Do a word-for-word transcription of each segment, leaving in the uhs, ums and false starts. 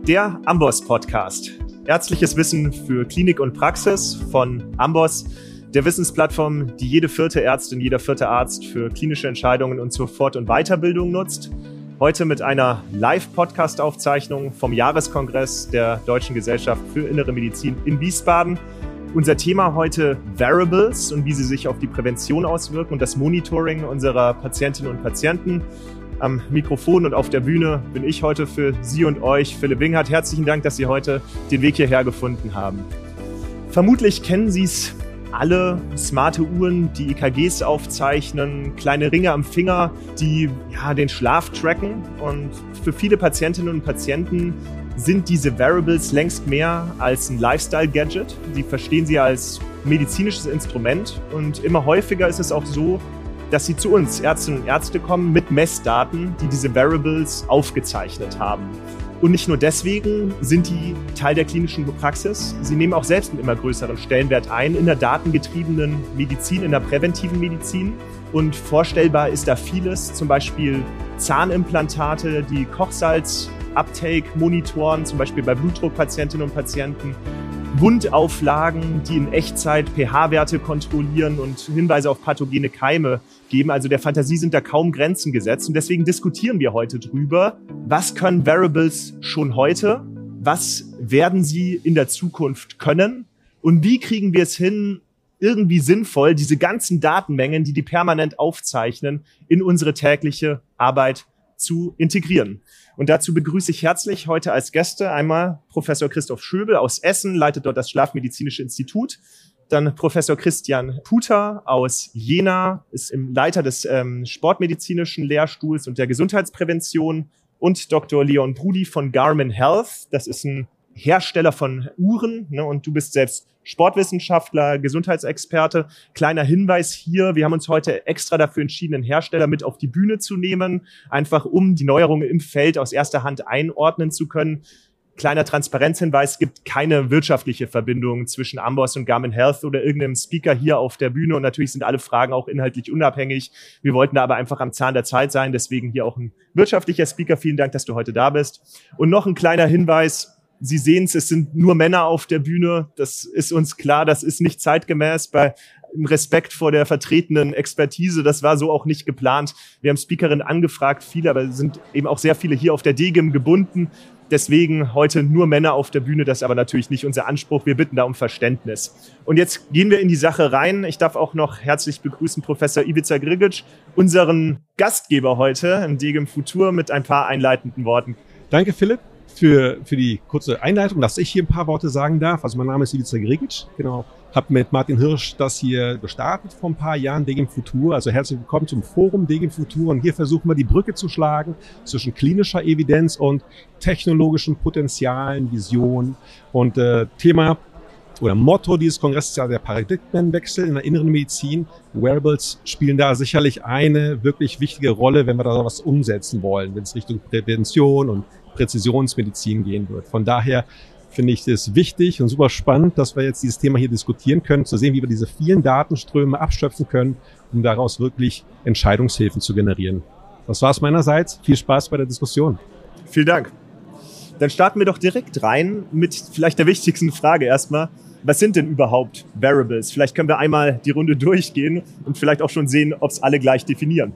Der Amboss Podcast. Ärztliches Wissen für Klinik und Praxis von Amboss, der Wissensplattform, die jede vierte Ärztin, jeder vierte Arzt für klinische Entscheidungen und zur Fort- und Weiterbildung nutzt. Heute mit einer Live-Podcast-Aufzeichnung vom Jahreskongress der Deutschen Gesellschaft für Innere Medizin in Wiesbaden. Unser Thema heute Wearables und wie sie sich auf die Prävention auswirken und das Monitoring unserer Patientinnen und Patienten. Am Mikrofon und auf der Bühne bin ich heute für Sie und euch, Philipp Winghardt. Herzlichen Dank, dass Sie heute den Weg hierher gefunden haben. Vermutlich kennen Sie es alle, smarte Uhren, die E K Gs aufzeichnen, kleine Ringe am Finger, die ja, den Schlaf tracken. Und für viele Patientinnen und Patienten sind diese Wearables längst mehr als ein Lifestyle-Gadget. Sie verstehen sie als medizinisches Instrument. Und immer häufiger ist es auch so, dass sie zu uns, Ärztinnen und Ärzte, kommen mit Messdaten, die diese Wearables aufgezeichnet haben. Und nicht nur deswegen sind die Teil der klinischen Praxis, sie nehmen auch selbst einen immer größeren Stellenwert ein in der datengetriebenen Medizin, in der präventiven Medizin. Und vorstellbar ist da vieles, zum Beispiel Zahnimplantate, die Kochsalz-Uptake monitoren, zum Beispiel bei Blutdruckpatientinnen und Patienten, Wundauflagen, die in Echtzeit pH-Werte kontrollieren und Hinweise auf pathogene Keime geben. Also der Fantasie sind da kaum Grenzen gesetzt. Und deswegen diskutieren wir heute drüber, was können Wearables schon heute, was werden sie in der Zukunft können und wie kriegen wir es hin, irgendwie sinnvoll diese ganzen Datenmengen, die die permanent aufzeichnen, in unsere tägliche Arbeit zu integrieren. Und dazu begrüße ich herzlich heute als Gäste einmal Professor Christoph Schöbel aus Essen, leitet dort das Schlafmedizinische Institut. Dann Professor Christian Puter aus Jena, ist im Leiter des ähm, Sportmedizinischen Lehrstuhls und der Gesundheitsprävention. Und Doktor Leon Brudi von Garmin Health. Das ist ein Hersteller von Uhren, ne, und du bist selbst Sportwissenschaftler, Gesundheitsexperte. Kleiner Hinweis hier, wir haben uns heute extra dafür entschieden, einen Hersteller mit auf die Bühne zu nehmen, einfach um die Neuerungen im Feld aus erster Hand einordnen zu können. Kleiner Transparenzhinweis, es gibt keine wirtschaftliche Verbindung zwischen Amboss und Garmin Health oder irgendeinem Speaker hier auf der Bühne, und natürlich sind alle Fragen auch inhaltlich unabhängig. Wir wollten da aber einfach am Zahn der Zeit sein, deswegen hier auch ein wirtschaftlicher Speaker. Vielen Dank, dass du heute da bist. Und noch ein kleiner Hinweis: Sie sehen es, es sind nur Männer auf der Bühne. Das ist uns klar, das ist nicht zeitgemäß. Bei im Respekt vor der vertretenen Expertise, das war so auch nicht geplant. Wir haben Speakerinnen angefragt, viele, aber es sind eben auch sehr viele hier auf der D G I M gebunden. Deswegen heute nur Männer auf der Bühne, das ist aber natürlich nicht unser Anspruch. Wir bitten da um Verständnis. Und jetzt gehen wir in die Sache rein. Ich darf auch noch herzlich begrüßen Professor Ivica Grigic, unseren Gastgeber heute im D G I M Futur, mit ein paar einleitenden Worten. Danke, Philipp, für, für die kurze Einleitung, dass ich hier ein paar Worte sagen darf. Also mein Name ist Ivica Grigic, genau. Hab mit Martin Hirsch das hier gestartet vor ein paar Jahren, D G I M Futur. Also herzlich willkommen zum Forum D G I M Futur. Und hier versuchen wir die Brücke zu schlagen zwischen klinischer Evidenz und technologischen Potenzialen, Visionen. Und äh, Thema oder Motto dieses Kongresses ist ja der Paradigmenwechsel in der inneren Medizin. Wearables spielen da sicherlich eine wirklich wichtige Rolle, wenn wir da was umsetzen wollen, wenn es Richtung Prävention und Präzisionsmedizin gehen wird. Von daher finde ich es wichtig und super spannend, dass wir jetzt dieses Thema hier diskutieren können, zu sehen, wie wir diese vielen Datenströme abschöpfen können, um daraus wirklich Entscheidungshilfen zu generieren. Das war's meinerseits. Viel Spaß bei der Diskussion. Vielen Dank. Dann starten wir doch direkt rein mit vielleicht der wichtigsten Frage erstmal. Was sind denn überhaupt Wearables? Vielleicht können wir einmal die Runde durchgehen und vielleicht auch schon sehen, ob es alle gleich definieren.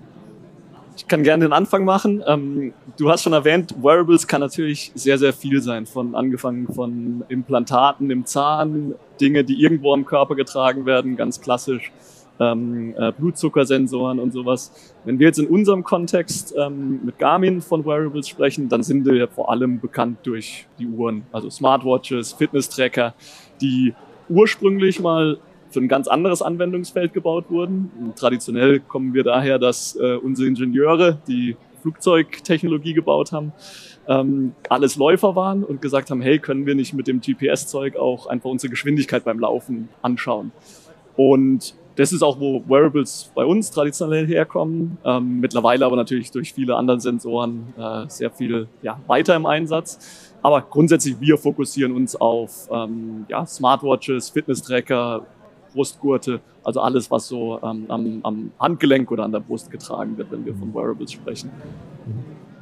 Ich kann gerne den Anfang machen. Ähm, du hast schon erwähnt, Wearables kann natürlich sehr, sehr viel sein. Von angefangen von Implantaten im Zahn, Dinge, die irgendwo am Körper getragen werden, ganz klassisch, ähm, äh, Blutzuckersensoren und sowas. Wenn wir jetzt in unserem Kontext ähm, mit Garmin von Wearables sprechen, dann sind wir vor allem bekannt durch die Uhren, also Smartwatches, Fitness-Tracker, die ursprünglich mal für ein ganz anderes Anwendungsfeld gebaut wurden. Und traditionell kommen wir daher, dass äh, unsere Ingenieure, die Flugzeugtechnologie gebaut haben, ähm, alles Läufer waren und gesagt haben, hey, können wir nicht mit dem G P S-Zeug auch einfach unsere Geschwindigkeit beim Laufen anschauen? Und das ist auch, wo Wearables bei uns traditionell herkommen, ähm, mittlerweile aber natürlich durch viele andere Sensoren äh, sehr viel ja, weiter im Einsatz. Aber grundsätzlich, wir fokussieren uns auf ähm, ja, Smartwatches, Fitness-Tracker, Brustgurte, also alles, was so ähm, am, am Handgelenk oder an der Brust getragen wird, wenn wir von Wearables sprechen.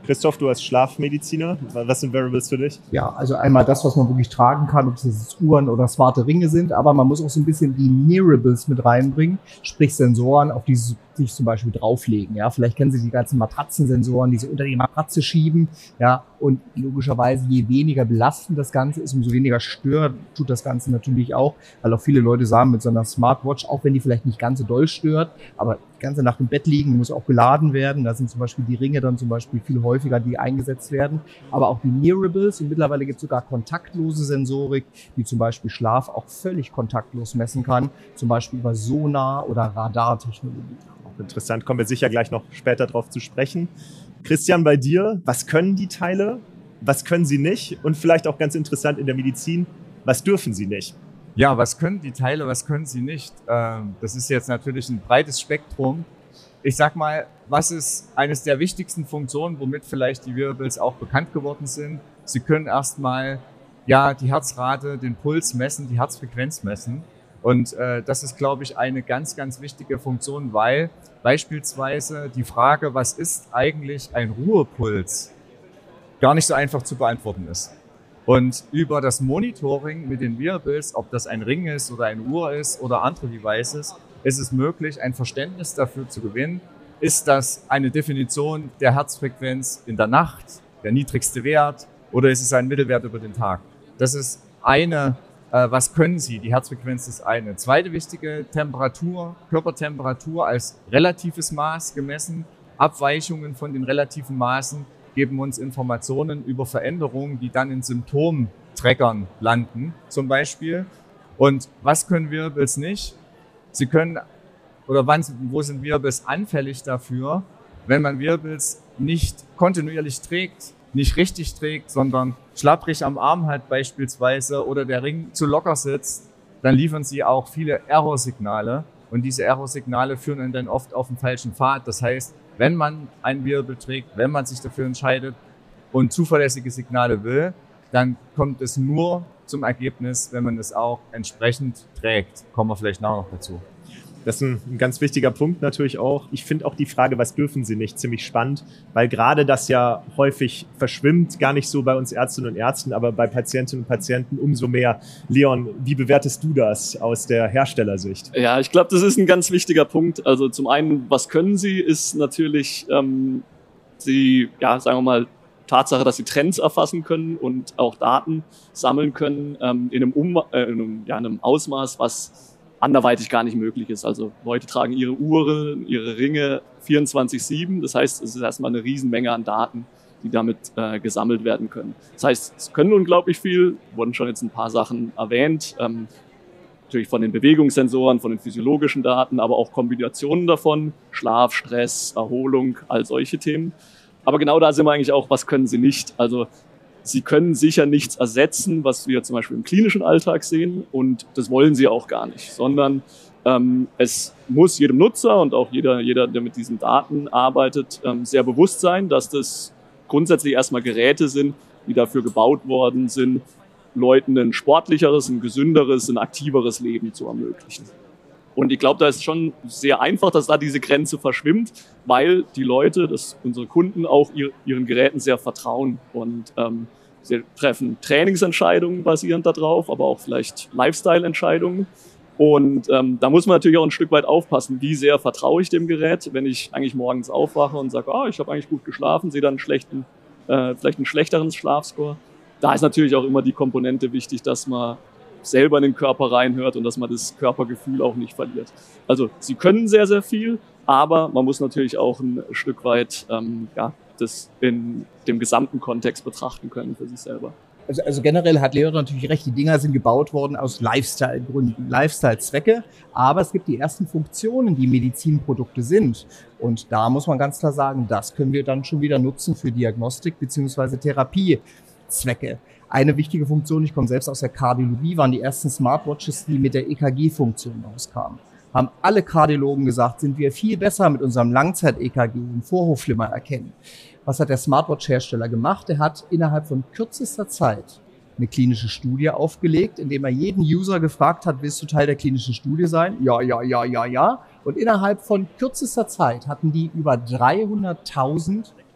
Christoph, du als Schlafmediziner, was sind Wearables für dich? Ja, also einmal das, was man wirklich tragen kann, ob es jetzt Uhren oder smarte Ringe sind, aber man muss auch so ein bisschen die Nearables mit reinbringen, sprich Sensoren, auf die Sie sich zum Beispiel drauflegen. Ja, vielleicht kennen Sie die ganzen Matratzensensoren, die Sie unter die Matratze schieben. Ja, und logischerweise, je weniger belastend das Ganze ist, umso weniger stört tut das Ganze natürlich auch, weil auch viele Leute sagen, mit so einer Smartwatch, auch wenn die vielleicht nicht ganz so doll stört, aber die ganze Nacht im Bett liegen, muss auch geladen werden. Da sind zum Beispiel die Ringe dann zum Beispiel viel häufiger, die eingesetzt werden. Aber auch die Nearables, und mittlerweile gibt es sogar kontaktlose Sensorik, die zum Beispiel Schlaf auch völlig kontaktlos messen kann, zum Beispiel über Sonar- oder Radartechnologie. Interessant, kommen wir sicher gleich noch später drauf zu sprechen. Christian, bei dir, was können die Teile, was können sie nicht? Und vielleicht auch ganz interessant in der Medizin, was dürfen sie nicht? Ja, was können die Teile, was können sie nicht? Das ist jetzt natürlich ein breites Spektrum. Ich sag mal, was ist eines der wichtigsten Funktionen, womit vielleicht die Wearables auch bekannt geworden sind? Sie können erstmal ja die Herzrate, den Puls messen, die Herzfrequenz messen. Und äh, das ist, glaube ich, eine ganz, ganz wichtige Funktion, weil beispielsweise die Frage, was ist eigentlich ein Ruhepuls, gar nicht so einfach zu beantworten ist. Und über das Monitoring mit den Wearables, ob das ein Ring ist oder eine Uhr ist oder andere Devices, ist es möglich, ein Verständnis dafür zu gewinnen. Ist das eine Definition der Herzfrequenz in der Nacht, der niedrigste Wert, oder ist es ein Mittelwert über den Tag? Das ist eine Was können sie? Die Herzfrequenz ist eine. Zweite wichtige Temperatur, Körpertemperatur als relatives Maß gemessen. Abweichungen von den relativen Maßen geben uns Informationen über Veränderungen, die dann in Symptomträgern landen, zum Beispiel. Und was können Wearables nicht? Sie können, oder wann, wo sind Wearables anfällig dafür, wenn man Wearables nicht kontinuierlich trägt, nicht richtig trägt, sondern schlapprig am Arm hat beispielsweise oder der Ring zu locker sitzt, dann liefern sie auch viele Errorsignale und diese Errorsignale führen einen dann oft auf den falschen Pfad. Das heißt, wenn man ein Wearable trägt, wenn man sich dafür entscheidet und zuverlässige Signale will, dann kommt es nur zum Ergebnis, wenn man es auch entsprechend trägt. Kommen wir vielleicht nachher noch dazu. Das ist ein, ein ganz wichtiger Punkt natürlich auch. Ich finde auch die Frage, was dürfen sie nicht, ziemlich spannend, weil gerade das ja häufig verschwimmt, gar nicht so bei uns Ärztinnen und Ärzten, aber bei Patientinnen und Patienten umso mehr. Leon, wie bewertest du das aus der Herstellersicht? Ja, ich glaube, das ist ein ganz wichtiger Punkt. Also zum einen, was können sie, ist natürlich ähm, sie, ja, sagen wir mal, Tatsache, dass sie Trends erfassen können und auch Daten sammeln können ähm, in, einem um, äh, in, einem, ja, in einem Ausmaß, was anderweitig gar nicht möglich ist. Also Leute tragen ihre Uhren, ihre Ringe vierundzwanzig sieben. Das heißt, es ist erstmal eine Riesenmenge an Daten, die damit äh, gesammelt werden können. Das heißt, es können unglaublich viel, wurden schon jetzt ein paar Sachen erwähnt, ähm, natürlich von den Bewegungssensoren, von den physiologischen Daten, aber auch Kombinationen davon, Schlaf, Stress, Erholung, all solche Themen. Aber genau da sind wir eigentlich auch, was können sie nicht? Also sie können sicher nichts ersetzen, was wir zum Beispiel im klinischen Alltag sehen, und das wollen sie auch gar nicht, sondern ähm, es muss jedem Nutzer und auch jeder, jeder, der mit diesen Daten arbeitet, ähm, sehr bewusst sein, dass das grundsätzlich erstmal Geräte sind, die dafür gebaut worden sind, Leuten ein sportlicheres, ein gesünderes, ein aktiveres Leben zu ermöglichen. Und ich glaube, da ist schon sehr einfach, dass da diese Grenze verschwimmt, weil die Leute, das, unsere Kunden, auch ihr, ihren Geräten sehr vertrauen. Und ähm, sie treffen Trainingsentscheidungen basierend darauf, aber auch vielleicht Lifestyle-Entscheidungen. Und ähm, da muss man natürlich auch ein Stück weit aufpassen, wie sehr vertraue ich dem Gerät, wenn ich eigentlich morgens aufwache und sage, ah, ich habe eigentlich gut geschlafen, sehe dann einen schlechten, äh, vielleicht einen schlechteren Schlafscore. Da ist natürlich auch immer die Komponente wichtig, dass man selber in den Körper reinhört und dass man das Körpergefühl auch nicht verliert. Also sie können sehr, sehr viel, aber man muss natürlich auch ein Stück weit ähm, ja, das in dem gesamten Kontext betrachten können für sich selber. Also, also generell hat Leon natürlich recht, die Dinger sind gebaut worden aus Lifestyle-Gründen, Lifestyle-Zwecke, aber es gibt die ersten Funktionen, die Medizinprodukte sind. Und da muss man ganz klar sagen, das können wir dann schon wieder nutzen für Diagnostik bzw. Therapiezwecke. Eine wichtige Funktion, ich komme selbst aus der Kardiologie, waren die ersten Smartwatches, die mit der E K G-Funktion rauskamen. Haben alle Kardiologen gesagt, sind wir viel besser mit unserem Langzeit-E K G und Vorhofflimmern erkennen. Was hat der Smartwatch-Hersteller gemacht? Er hat innerhalb von kürzester Zeit eine klinische Studie aufgelegt, indem er jeden User gefragt hat, willst du Teil der klinischen Studie sein? Ja, ja, ja, ja, ja. Und innerhalb von kürzester Zeit hatten die über dreihunderttausend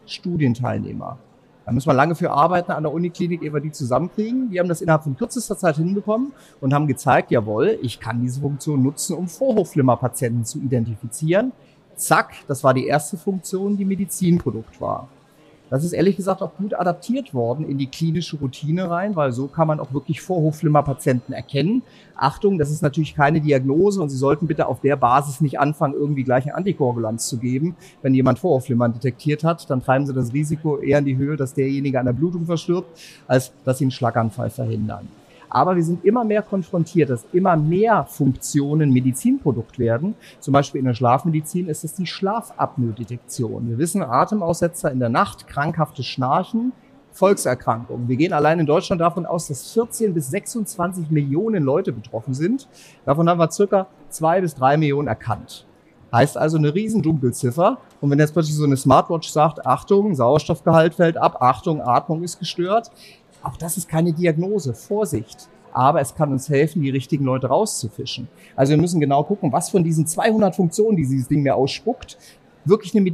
Studienteilnehmer. Da müssen wir lange für arbeiten an der Uniklinik, ehe wir die zusammenkriegen. Wir haben das innerhalb von kürzester Zeit hinbekommen und haben gezeigt, jawohl, ich kann diese Funktion nutzen, um Vorhofflimmerpatienten zu identifizieren. Zack, das war die erste Funktion, die Medizinprodukt war. Das ist ehrlich gesagt auch gut adaptiert worden in die klinische Routine rein, weil so kann man auch wirklich Vorhofflimmerpatienten erkennen. Achtung, das ist natürlich keine Diagnose und Sie sollten bitte auf der Basis nicht anfangen, irgendwie gleich eine Antikoagulanz zu geben. Wenn jemand Vorhofflimmern detektiert hat, dann treiben Sie das Risiko eher in die Höhe, dass derjenige an der Blutung verstirbt, als dass Sie einen Schlaganfall verhindern. Aber wir sind immer mehr konfrontiert, dass immer mehr Funktionen Medizinprodukt werden. Zum Beispiel in der Schlafmedizin ist es die Schlafapnoe-Detektion. Wir wissen, Atemaussetzer in der Nacht, krankhaftes Schnarchen, Volkserkrankungen. Wir gehen allein in Deutschland davon aus, dass vierzehn bis sechsundzwanzig Millionen Leute betroffen sind. Davon haben wir circa zwei bis drei Millionen erkannt. Heißt also eine riesen Dunkelziffer. Und wenn jetzt plötzlich so eine Smartwatch sagt, Achtung, Sauerstoffgehalt fällt ab, Achtung, Atmung ist gestört, auch das ist keine Diagnose, Vorsicht. Aber es kann uns helfen, die richtigen Leute rauszufischen. Also wir müssen genau gucken, was von diesen zweihundert Funktionen, die dieses Ding mir ausspuckt, wirklich eine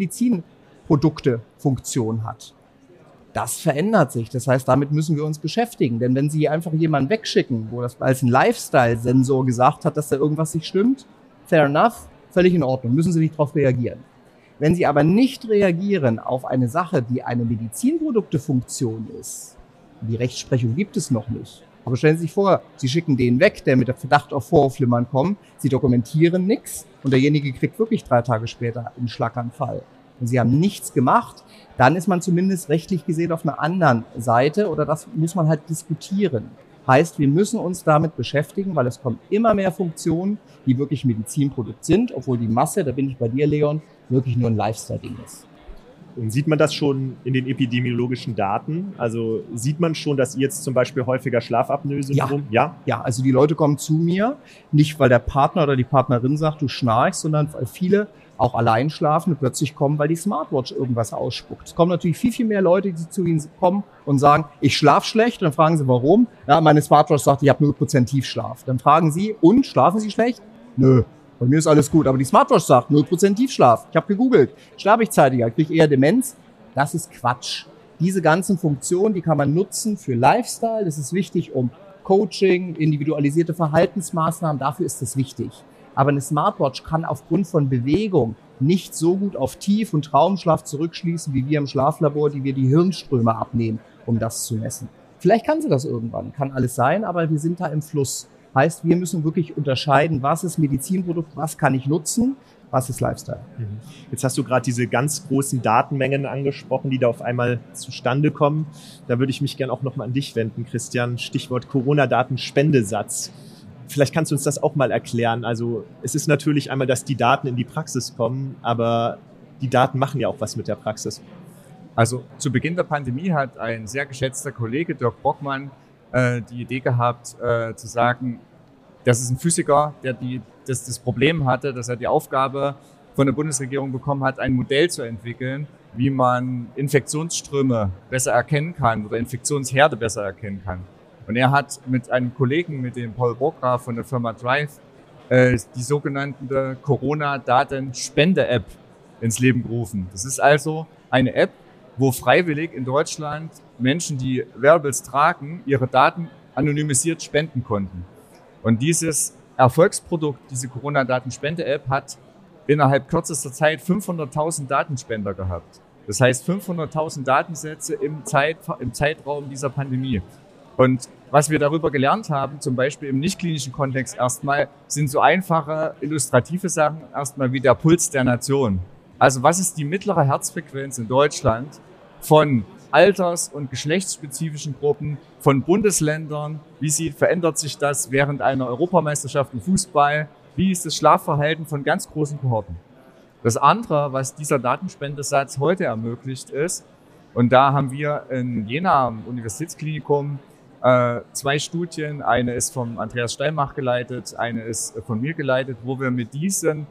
Medizinprodukte-Funktion hat. Das verändert sich. Das heißt, damit müssen wir uns beschäftigen. Denn wenn Sie einfach jemanden wegschicken, wo das als ein Lifestyle-Sensor gesagt hat, dass da irgendwas nicht stimmt, fair enough, völlig in Ordnung, müssen Sie nicht darauf reagieren. Wenn Sie aber nicht reagieren auf eine Sache, die eine Medizinprodukte-Funktion ist, die Rechtsprechung gibt es noch nicht. Aber stellen Sie sich vor, Sie schicken den weg, der mit dem Verdacht auf Vorhofflimmern kommt. Sie dokumentieren nichts und derjenige kriegt wirklich drei Tage später einen Schlaganfall. Und Sie haben nichts gemacht, dann ist man zumindest rechtlich gesehen auf einer anderen Seite oder das muss man halt diskutieren. Heißt, wir müssen uns damit beschäftigen, weil es kommen immer mehr Funktionen, die wirklich Medizinprodukt sind, obwohl die Masse, da bin ich bei dir, Leon, wirklich nur ein Lifestyle-Ding ist. Und sieht man das schon in den epidemiologischen Daten? Also sieht man schon, dass ihr jetzt zum Beispiel häufiger Schlafapnoe-Syndrom? Ja. ja. Ja, also die Leute kommen zu mir, nicht weil der Partner oder die Partnerin sagt, du schnarchst, sondern weil viele auch allein schlafen und plötzlich kommen, weil die Smartwatch irgendwas ausspuckt. Es kommen natürlich viel, viel mehr Leute, die zu ihnen kommen und sagen, ich schlafe schlecht. Und dann fragen sie, warum? Ja, meine Smartwatch sagt, ich habe null Prozent Tiefschlaf. Dann fragen sie, und, schlafen Sie schlecht? Nö. Bei mir ist alles gut, aber die Smartwatch sagt null Prozent Tiefschlaf. Ich habe gegoogelt. Schlafe ich zeitiger, kriege eher Demenz. Das ist Quatsch. Diese ganzen Funktionen, die kann man nutzen für Lifestyle. Das ist wichtig, um Coaching, individualisierte Verhaltensmaßnahmen, dafür ist das wichtig. Aber eine Smartwatch kann aufgrund von Bewegung nicht so gut auf Tief- und Traumschlaf zurückschließen, wie wir im Schlaflabor, die wir die Hirnströme abnehmen, um das zu messen. Vielleicht kann sie das irgendwann, kann alles sein, aber wir sind da im Fluss. Heißt, wir müssen wirklich unterscheiden, was ist Medizinprodukt, was kann ich nutzen, was ist Lifestyle. Jetzt hast du gerade diese ganz großen Datenmengen angesprochen, die da auf einmal zustande kommen. Da würde ich mich gerne auch nochmal an dich wenden, Christian. Stichwort Corona-Datenspendesatz. Vielleicht kannst du uns das auch mal erklären. Also es ist natürlich einmal, dass die Daten in die Praxis kommen, aber die Daten machen ja auch was mit der Praxis. Also zu Beginn der Pandemie hat ein sehr geschätzter Kollege, Dirk Brockmann, die Idee gehabt, äh, zu sagen, das ist ein Physiker, der die, das, das Problem hatte, dass er die Aufgabe von der Bundesregierung bekommen hat, ein Modell zu entwickeln, wie man Infektionsströme besser erkennen kann oder Infektionsherde besser erkennen kann. Und er hat mit einem Kollegen, mit dem Paul Burggraf von der Firma Drive, äh, die sogenannte Corona-Datenspende-App ins Leben gerufen. Das ist also eine App, wo freiwillig in Deutschland Menschen, die Wearables tragen, ihre Daten anonymisiert spenden konnten. Und dieses Erfolgsprodukt, diese Corona-Datenspende-App, hat innerhalb kürzester Zeit fünfhunderttausend Datenspender gehabt. Das heißt fünfhunderttausend Datensätze im, Zeit, im Zeitraum dieser Pandemie. Und was wir darüber gelernt haben, zum Beispiel im nicht-klinischen Kontext erstmal, sind so einfache, illustrative Sachen erstmal wie der Puls der Nation. Also was ist die mittlere Herzfrequenz in Deutschland von alters- und geschlechtsspezifischen Gruppen, von Bundesländern? Wie sieht, verändert sich das während einer Europameisterschaft im Fußball? Wie ist das Schlafverhalten von ganz großen Kohorten? Das andere, was dieser Datenspendesatz heute ermöglicht ist, und da haben wir in Jena am Universitätsklinikum äh, zwei Studien, eine ist vom Andreas Steinmach geleitet, eine ist von mir geleitet, wo wir mit diesen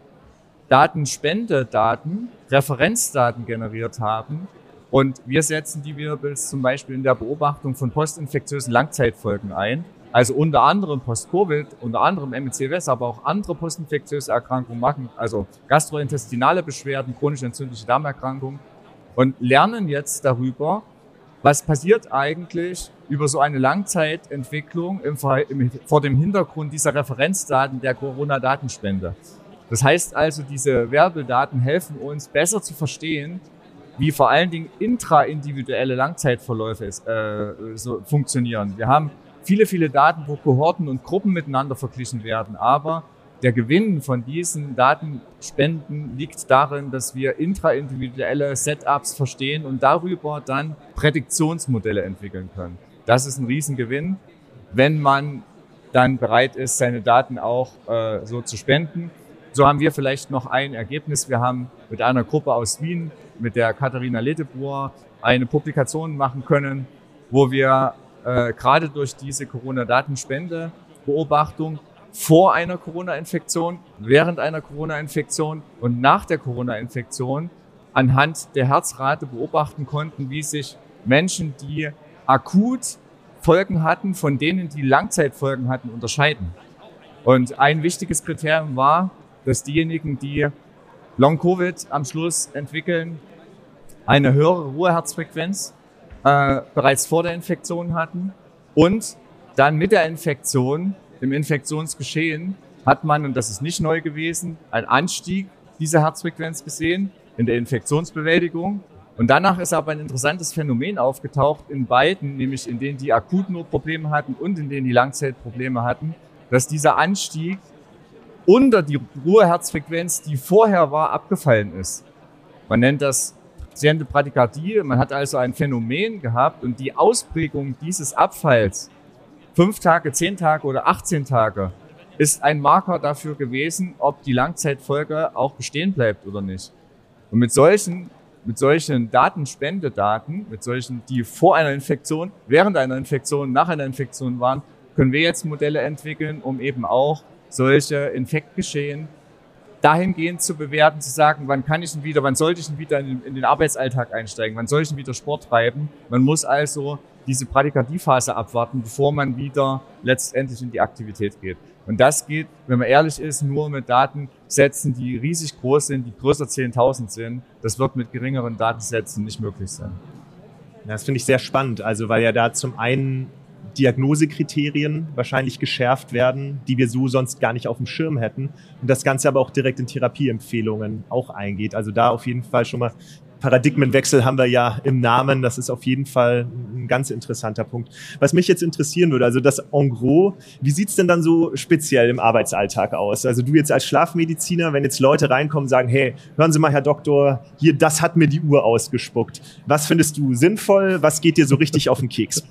Datenspendedaten Referenzdaten generiert haben. Und wir setzen die Wearables zum Beispiel in der Beobachtung von postinfektiösen Langzeitfolgen ein. Also unter anderem Post-Covid, unter anderem M E C W S, aber auch andere postinfektiöse Erkrankungen machen, also gastrointestinale Beschwerden, chronisch entzündliche Darmerkrankungen. und lernen jetzt darüber, was passiert eigentlich über so eine Langzeitentwicklung im, im, vor dem Hintergrund dieser Referenzdaten der Corona-Datenspende. Das heißt also, diese Wearable-Daten helfen uns besser zu verstehen, wie vor allen Dingen intraindividuelle Langzeitverläufe äh, so funktionieren. Wir haben viele, viele Daten, wo Kohorten und Gruppen miteinander verglichen werden, aber der Gewinn von diesen Datenspenden liegt darin, dass wir intraindividuelle Setups verstehen und darüber dann Prädiktionsmodelle entwickeln können. Das ist ein Riesengewinn, wenn man dann bereit ist, seine Daten auch äh, so zu spenden. So haben wir vielleicht noch ein Ergebnis. Wir haben mit einer Gruppe aus Wien, mit der Katharina Ledeboer, eine Publikation machen können, wo wir äh, gerade durch diese Corona-Datenspende-Beobachtung vor einer Corona-Infektion, während einer Corona-Infektion und nach der Corona-Infektion anhand der Herzrate beobachten konnten, wie sich Menschen, die akut Folgen hatten, von denen, die Langzeitfolgen hatten, unterscheiden. Und ein wichtiges Kriterium war, dass diejenigen, die Long-Covid am Schluss entwickeln, eine höhere Ruheherzfrequenz äh, bereits vor der Infektion hatten und dann mit der Infektion, im Infektionsgeschehen, hat man, und das ist nicht neu gewesen, einen Anstieg dieser Herzfrequenz gesehen in der Infektionsbewältigung. Und danach ist aber ein interessantes Phänomen aufgetaucht in beiden, nämlich in denen, die akut nur Probleme hatten und in denen die Langzeitprobleme hatten, dass dieser Anstieg unter die Ruheherzfrequenz, die vorher war, abgefallen ist. Man nennt das Patiente Bradykardie. Man hat also ein Phänomen gehabt und die Ausprägung dieses Abfalls, fünf Tage, zehn Tage oder achtzehn Tage, ist ein Marker dafür gewesen, ob die Langzeitfolge auch bestehen bleibt oder nicht. Und mit solchen, mit solchen Datenspendedaten, mit solchen, die vor einer Infektion, während einer Infektion, nach einer Infektion waren, können wir jetzt Modelle entwickeln, um eben auch solche Infektgeschehen dahingehend zu bewerten, zu sagen, wann kann ich denn wieder, wann sollte ich denn wieder in, in den Arbeitsalltag einsteigen, wann soll ich denn wieder Sport treiben. Man muss also diese Bradykardiephase abwarten, bevor man wieder letztendlich in die Aktivität geht. Und das geht, wenn man ehrlich ist, nur mit Datensätzen, die riesig groß sind, die größer zehntausend sind. Das wird mit geringeren Datensätzen nicht möglich sein. Das finde ich sehr spannend, also weil ja da zum einen Diagnosekriterien wahrscheinlich geschärft werden, die wir so sonst gar nicht auf dem Schirm hätten. Und das Ganze aber auch direkt in Therapieempfehlungen auch eingeht. Also da auf jeden Fall schon mal Paradigmenwechsel haben wir ja im Namen. Das ist auf jeden Fall ein ganz interessanter Punkt. Was mich jetzt interessieren würde, also das en gros, wie sieht's denn dann so speziell im Arbeitsalltag aus? Also du jetzt als Schlafmediziner, wenn jetzt Leute reinkommen und sagen, hey, hören Sie mal, Herr Doktor, hier, das hat mir die Uhr ausgespuckt. Was findest du sinnvoll? Was geht dir so richtig auf den Keks?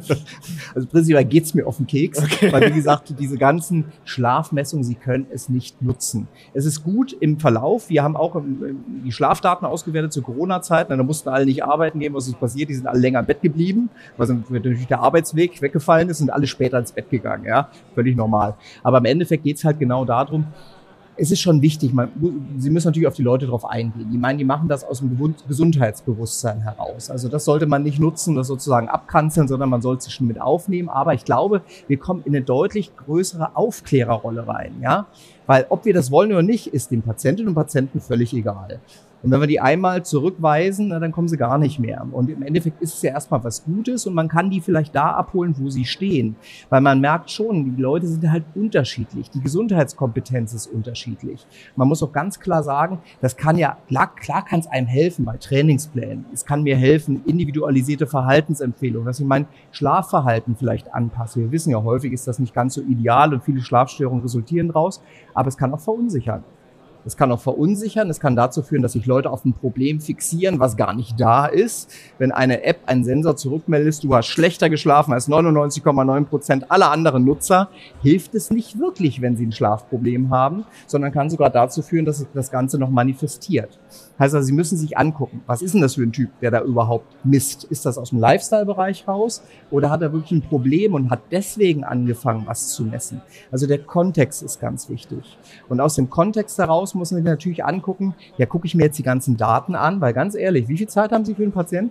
Also prinzipiell geht's mir auf den Keks, okay. Weil wie gesagt, diese ganzen Schlafmessungen, Sie können es nicht nutzen. Es ist gut im Verlauf. Wir haben auch die Schlafdaten ausgewertet zur Corona-Zeit. Da mussten alle nicht arbeiten gehen, was ist passiert? Die sind alle länger im Bett geblieben, weil natürlich der Arbeitsweg weggefallen ist und alle später ins Bett gegangen. Ja, völlig normal. Aber im Endeffekt geht's halt genau darum, es ist schon wichtig, man, Sie müssen natürlich auf die Leute drauf eingehen. Die meinen, die machen das aus dem Gesundheitsbewusstsein heraus. Also das sollte man nicht nutzen, das sozusagen abkanzeln, sondern man sollte es schon mit aufnehmen. Aber ich glaube, wir kommen in eine deutlich größere Aufklärerrolle rein, ja. Weil ob wir das wollen oder nicht, ist den Patientinnen und Patienten völlig egal. Und wenn wir die einmal zurückweisen, dann kommen sie gar nicht mehr. Und im Endeffekt ist es ja erstmal was Gutes und man kann die vielleicht da abholen, wo sie stehen. Weil man merkt schon, die Leute sind halt unterschiedlich. Die Gesundheitskompetenz ist unterschiedlich. Man muss auch ganz klar sagen, das kann ja, klar, klar kann es einem helfen bei Trainingsplänen. Es kann mir helfen, individualisierte Verhaltensempfehlungen, dass ich mein Schlafverhalten vielleicht anpasse. Wir wissen ja, häufig ist das nicht ganz so ideal und viele Schlafstörungen resultieren daraus. Aber es kann auch verunsichern. Es kann auch verunsichern, es kann dazu führen, dass sich Leute auf ein Problem fixieren, was gar nicht da ist. Wenn eine App, ein Sensor zurückmeldet, du hast schlechter geschlafen als neunundneunzig Komma neun Prozent aller anderen Nutzer, hilft es nicht wirklich, wenn sie ein Schlafproblem haben, sondern kann sogar dazu führen, dass sich das Ganze noch manifestiert. Heißt also, Sie müssen sich angucken, was ist denn das für ein Typ, der da überhaupt misst? Ist das aus dem Lifestyle-Bereich raus oder hat er wirklich ein Problem und hat deswegen angefangen, was zu messen? Also der Kontext ist ganz wichtig. Und aus dem Kontext heraus muss man sich natürlich angucken, ja, gucke ich mir jetzt die ganzen Daten an, weil ganz ehrlich, wie viel Zeit haben Sie für einen Patienten?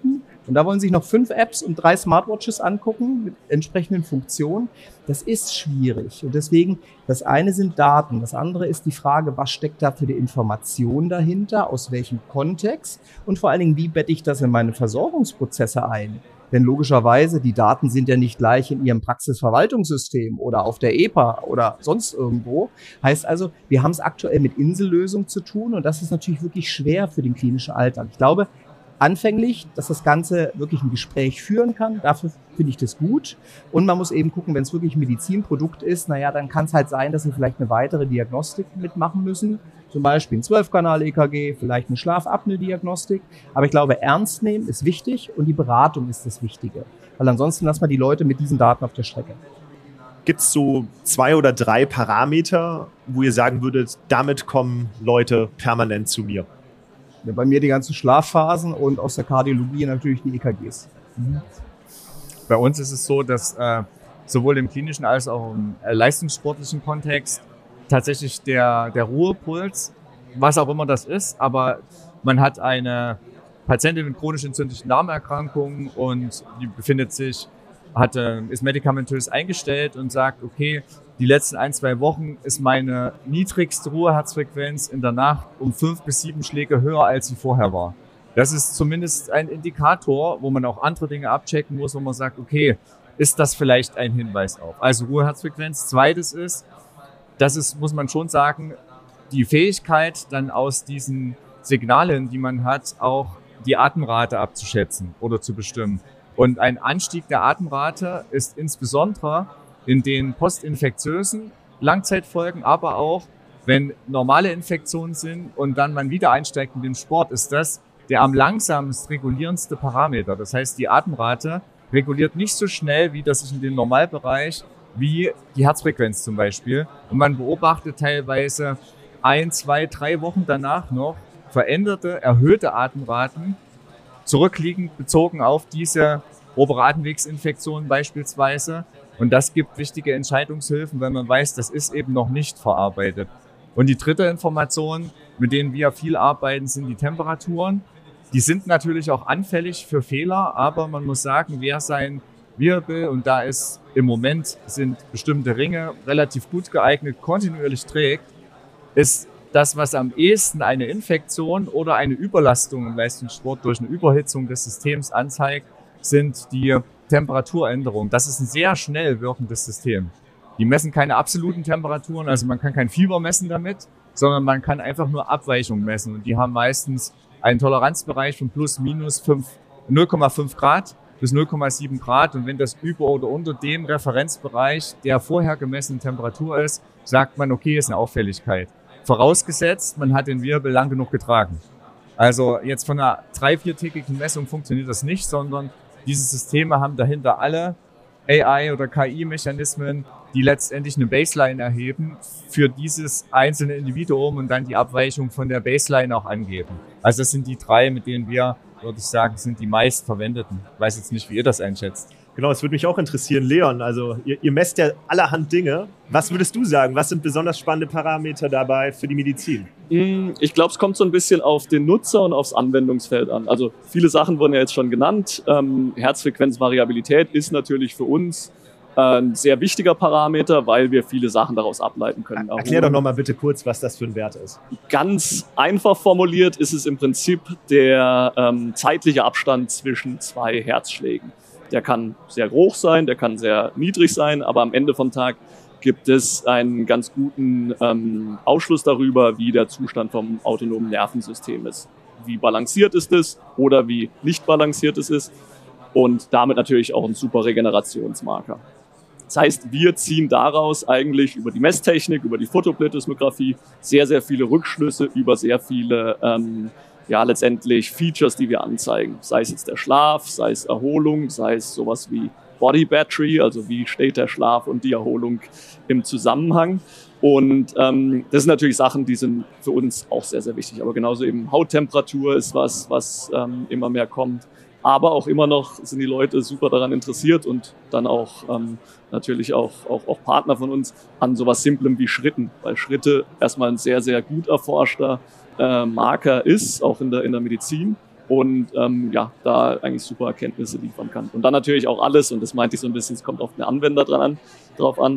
Und da wollen sich noch fünf Apps und drei Smartwatches angucken mit entsprechenden Funktionen. Das ist schwierig. Und deswegen, das eine sind Daten. Das andere ist die Frage, was steckt da für die Information dahinter, aus welchem Kontext und vor allen Dingen, wie bette ich das in meine Versorgungsprozesse ein? Denn logischerweise, die Daten sind ja nicht gleich in Ihrem Praxisverwaltungssystem oder auf der E P A oder sonst irgendwo. Heißt also, wir haben es aktuell mit Insellösungen zu tun und das ist natürlich wirklich schwer für den klinischen Alltag. Ich glaube, anfänglich, dass das Ganze wirklich ein Gespräch führen kann, dafür finde ich das gut. Und man muss eben gucken, wenn es wirklich ein Medizinprodukt ist, naja, dann kann es halt sein, dass wir vielleicht eine weitere Diagnostik mitmachen müssen. Zum Beispiel ein zwölf-Kanal-E K G, vielleicht eine Schlafapnoe-Diagnostik. Aber ich glaube, ernst nehmen ist wichtig und die Beratung ist das Wichtige. Weil ansonsten lassen wir die Leute mit diesen Daten auf der Strecke. Gibt es so zwei oder drei Parameter, wo ihr sagen würdet, damit kommen Leute permanent zu mir? Ja, bei mir die ganzen Schlafphasen und aus der Kardiologie natürlich die E K Gs. Mhm. Bei uns ist es so, dass äh, sowohl im klinischen als auch im äh, leistungssportlichen Kontext tatsächlich der, der Ruhepuls, was auch immer das ist, aber man hat eine Patientin mit chronisch entzündlichen Darmerkrankungen und die befindet sich, hat, ist medikamentös eingestellt und sagt, okay, die letzten ein, zwei Wochen ist meine niedrigste Ruheherzfrequenz in der Nacht um fünf bis sieben Schläge höher, als sie vorher war. Das ist zumindest ein Indikator, wo man auch andere Dinge abchecken muss, wo man sagt, okay, ist das vielleicht ein Hinweis auf? Also Ruheherzfrequenz. Zweites ist, das ist, muss man schon sagen, die Fähigkeit, dann aus diesen Signalen, die man hat, auch die Atemrate abzuschätzen oder zu bestimmen. Und ein Anstieg der Atemrate ist insbesondere in den postinfektiösen Langzeitfolgen, aber auch, wenn normale Infektionen sind und dann man wieder einsteigt in den Sport, ist das der am langsamst regulierendste Parameter. Das heißt, die Atemrate reguliert nicht so schnell, wie das sich in den Normalbereich, wie die Herzfrequenz zum Beispiel. Und man beobachtet teilweise ein, zwei, drei Wochen danach noch veränderte, erhöhte Atemraten, zurückliegend bezogen auf diese obere Atemwegsinfektion beispielsweise. Und das gibt wichtige Entscheidungshilfen, wenn man weiß, das ist eben noch nicht verarbeitet. Und die dritte Information, mit denen wir viel arbeiten, sind die Temperaturen. Die sind natürlich auch anfällig für Fehler, aber man muss sagen, wer sein Wirbel, und da ist im Moment sind bestimmte Ringe relativ gut geeignet, kontinuierlich trägt, ist das, was am ehesten eine Infektion oder eine Überlastung im Leistungssport durch eine Überhitzung des Systems anzeigt, sind die Temperaturänderungen. Das ist ein sehr schnell wirkendes System. Die messen keine absoluten Temperaturen, also man kann kein Fieber messen damit, sondern man kann einfach nur Abweichungen messen. Und die haben meistens einen Toleranzbereich von plus minus null Komma fünf Grad bis null Komma sieben Grad. Und wenn das über oder unter dem Referenzbereich der vorher gemessenen Temperatur ist, sagt man, okay, ist eine Auffälligkeit. Vorausgesetzt, man hat den Wirbel lang genug getragen. Also jetzt von einer drei-, viertägigen Messung funktioniert das nicht, sondern diese Systeme haben dahinter alle A I- oder K I-Mechanismen, die letztendlich eine Baseline erheben für dieses einzelne Individuum und dann die Abweichung von der Baseline auch angeben. Also das sind die drei, mit denen wir, würde ich sagen, sind die meist verwendeten. Ich weiß jetzt nicht, wie ihr das einschätzt. Genau, das würde mich auch interessieren. Leon, also ihr, ihr messt ja allerhand Dinge. Was würdest du sagen? Was sind besonders spannende Parameter dabei für die Medizin? Ich glaube, es kommt so ein bisschen auf den Nutzer und aufs Anwendungsfeld an. Also viele Sachen wurden ja jetzt schon genannt. Ähm, Herzfrequenzvariabilität ist natürlich für uns ein sehr wichtiger Parameter, weil wir viele Sachen daraus ableiten können. Erklär doch nochmal bitte kurz, was das für ein Wert ist. Ganz einfach formuliert ist es im Prinzip der ähm, zeitliche Abstand zwischen zwei Herzschlägen. Der kann sehr hoch sein, der kann sehr niedrig sein, aber am Ende vom Tag gibt es einen ganz guten ähm, Ausschluss darüber, wie der Zustand vom autonomen Nervensystem ist. Wie balanciert ist es oder wie nicht balanciert es ist und damit natürlich auch ein super Regenerationsmarker. Das heißt, wir ziehen daraus eigentlich über die Messtechnik, über die Photoplethysmographie sehr, sehr viele Rückschlüsse über sehr viele ähm, ja letztendlich Features, die wir anzeigen. Sei es jetzt der Schlaf, sei es Erholung, sei es sowas wie Body Battery, also wie steht der Schlaf und die Erholung im Zusammenhang. Und ähm, das sind natürlich Sachen, die sind für uns auch sehr, sehr wichtig. Aber genauso eben Hauttemperatur ist was, was ähm, immer mehr kommt. Aber auch immer noch sind die Leute super daran interessiert und dann auch ähm, natürlich auch, auch, auch Partner von uns an sowas Simplem wie Schritten, weil Schritte erstmal ein sehr, sehr gut erforschter äh, Marker ist, auch in der, in der Medizin. und ähm, ja, da eigentlich super Erkenntnisse liefern kann. Und dann natürlich auch alles, und das meinte ich so ein bisschen, es kommt auf den Anwender dran an, drauf an.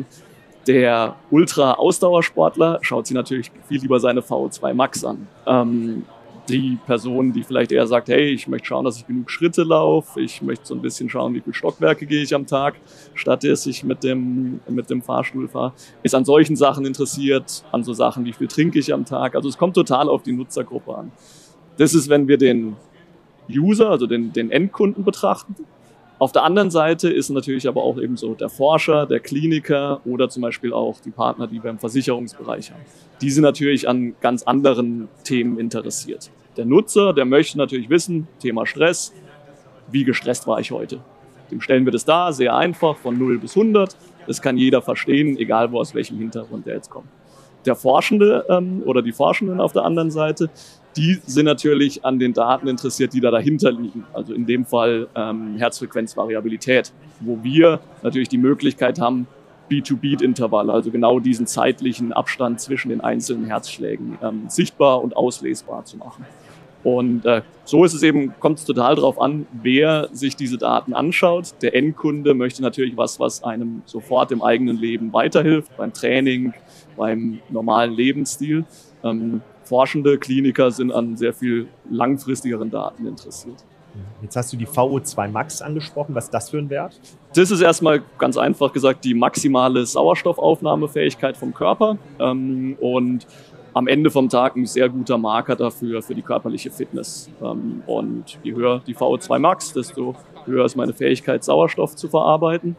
Der Ultra-Ausdauersportler schaut sich natürlich viel lieber seine V O zwei Max an. Ähm, die Person, die vielleicht eher sagt, hey, ich möchte schauen, dass ich genug Schritte laufe, ich möchte so ein bisschen schauen, wie viele Stockwerke gehe ich am Tag, statt dass ich mit dem, mit dem Fahrstuhl fahre, ist an solchen Sachen interessiert, an so Sachen, wie viel trinke ich am Tag. Also es kommt total auf die Nutzergruppe an. Das ist, wenn wir den User, also den, den Endkunden betrachten. Auf der anderen Seite ist natürlich aber auch eben so der Forscher, der Kliniker oder zum Beispiel auch die Partner, die wir im Versicherungsbereich haben. Die sind natürlich an ganz anderen Themen interessiert. Der Nutzer, der möchte natürlich wissen, Thema Stress, wie gestresst war ich heute? Dem stellen wir das dar, sehr einfach, von null bis hundert. Das kann jeder verstehen, egal wo aus welchem Hintergrund der jetzt kommt. Der Forschende ähm, oder die Forschenden auf der anderen Seite, die sind natürlich an den Daten interessiert, die da dahinter liegen. Also in dem Fall ähm, Herzfrequenzvariabilität, wo wir natürlich die Möglichkeit haben, Beat-to-Beat-Intervalle, also genau diesen zeitlichen Abstand zwischen den einzelnen Herzschlägen ähm, sichtbar und auslesbar zu machen. Und äh, so ist es eben, kommt es total drauf an, wer sich diese Daten anschaut. Der Endkunde möchte natürlich was, was einem sofort im eigenen Leben weiterhilft, beim Training, beim normalen Lebensstil. Ähm, Forschende Kliniker sind an sehr viel langfristigeren Daten interessiert. Jetzt hast du die V O zwei Max angesprochen. Was ist das für ein Wert? Das ist erstmal ganz einfach gesagt die maximale Sauerstoffaufnahmefähigkeit vom Körper ähm, und am Ende vom Tag ein sehr guter Marker dafür, für die körperliche Fitness. Ähm, und je höher die V O zwei Max, desto höher ist meine Fähigkeit, Sauerstoff zu verarbeiten.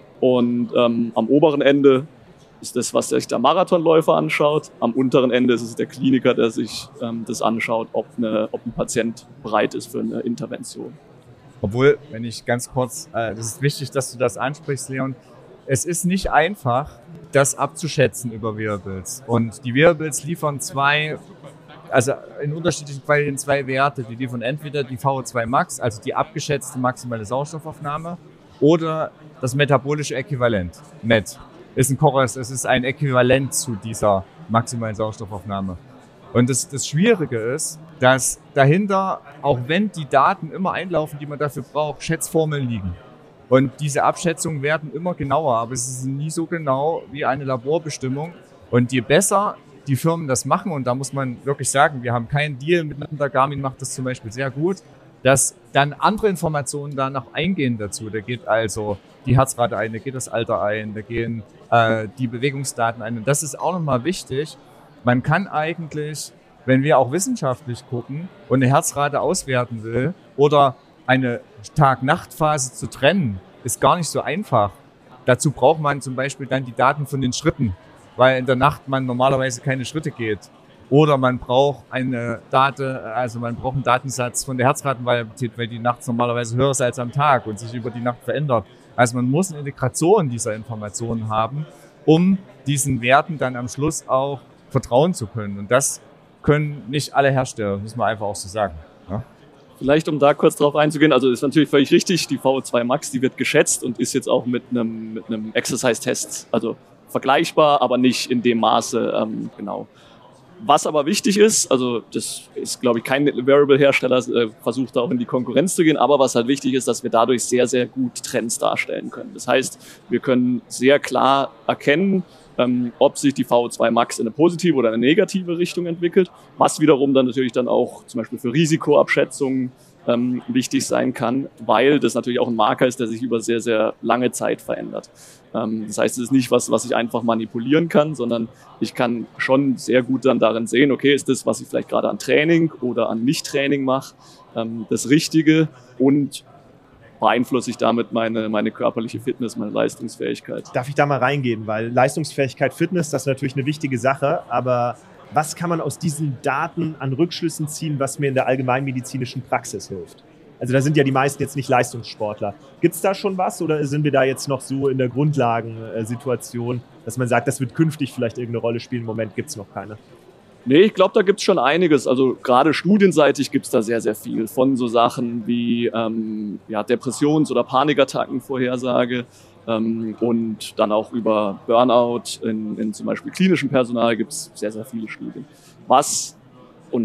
Und ähm, am oberen Ende ist das, was sich der Marathonläufer anschaut. Am unteren Ende ist es der Kliniker, der sich ähm, das anschaut, ob, eine, ob ein Patient bereit ist für eine Intervention. Obwohl, wenn ich ganz kurz, äh, das ist wichtig, dass du das ansprichst, Leon, es ist nicht einfach, das abzuschätzen über Wearables. Und die Wearables liefern zwei, also in unterschiedlichen Qualität zwei Werte. Die liefern entweder die V O zwei Max, also die abgeschätzte maximale Sauerstoffaufnahme, oder das metabolische Äquivalent, M E T. Ist ein Chorus, es ist ein Äquivalent zu dieser maximalen Sauerstoffaufnahme. Und das, das Schwierige ist, dass dahinter, auch wenn die Daten immer einlaufen, die man dafür braucht, Schätzformeln liegen. Und diese Abschätzungen werden immer genauer, aber es ist nie so genau wie eine Laborbestimmung. Und je besser die Firmen das machen, und da muss man wirklich sagen, wir haben keinen Deal miteinander, Garmin macht das zum Beispiel sehr gut, dass dann andere Informationen da noch eingehen dazu. Da geht also die Herzrate ein, da geht das Alter ein, da gehen äh, die Bewegungsdaten ein. Und das ist auch nochmal wichtig. Man kann eigentlich, wenn wir auch wissenschaftlich gucken und eine Herzrate auswerten will oder eine Tag-Nacht-Phase zu trennen, ist gar nicht so einfach. Dazu braucht man zum Beispiel dann die Daten von den Schritten, weil in der Nacht man normalerweise keine Schritte geht. Oder man braucht eine Date, also man braucht einen Datensatz von der Herzratenvariabilität, weil die nachts normalerweise höher ist als am Tag und sich über die Nacht verändert. Also man muss eine Integration dieser Informationen haben, um diesen Werten dann am Schluss auch vertrauen zu können. Und das können nicht alle Hersteller, muss man einfach auch so sagen. Ja? Vielleicht, um da kurz drauf einzugehen, also ist natürlich völlig richtig, die V O zwei Max, die wird geschätzt und ist jetzt auch mit einem, mit einem Exercise-Test, also vergleichbar, aber nicht in dem Maße ähm, genau. Was aber wichtig ist, also das ist, glaube ich, kein Wearable-Hersteller äh, versucht da auch in die Konkurrenz zu gehen, aber was halt wichtig ist, dass wir dadurch sehr, sehr gut Trends darstellen können. Das heißt, wir können sehr klar erkennen, ähm, ob sich die V O zwei Max in eine positive oder eine negative Richtung entwickelt, was wiederum dann natürlich dann auch zum Beispiel für Risikoabschätzungen ähm, wichtig sein kann, weil das natürlich auch ein Marker ist, der sich über sehr, sehr lange Zeit verändert. Ähm, das heißt, es ist nicht was, was ich einfach manipulieren kann, sondern ich kann schon sehr gut dann darin sehen, okay, ist das, was ich vielleicht gerade an Training oder an Nicht-Training mache, ähm, das Richtige und beeinflusse ich damit meine, meine körperliche Fitness, meine Leistungsfähigkeit. Darf ich da mal reingehen? Weil Leistungsfähigkeit, Fitness, das ist natürlich eine wichtige Sache, aber was kann man aus diesen Daten an Rückschlüssen ziehen, was mir in der allgemeinmedizinischen Praxis hilft? Also da sind ja die meisten jetzt nicht Leistungssportler. Gibt es da schon was oder sind wir da jetzt noch so in der Grundlagensituation, dass man sagt, das wird künftig vielleicht irgendeine Rolle spielen? Im Moment gibt es noch keine. Nee, ich glaube, da gibt's schon einiges. Also gerade studienseitig gibt's da sehr, sehr viel. Von so Sachen wie ähm, ja, Depressions- oder Panikattackenvorhersage ähm, und dann auch über Burnout in, in zum Beispiel klinischem Personal gibt's sehr, sehr viele Studien. Was, und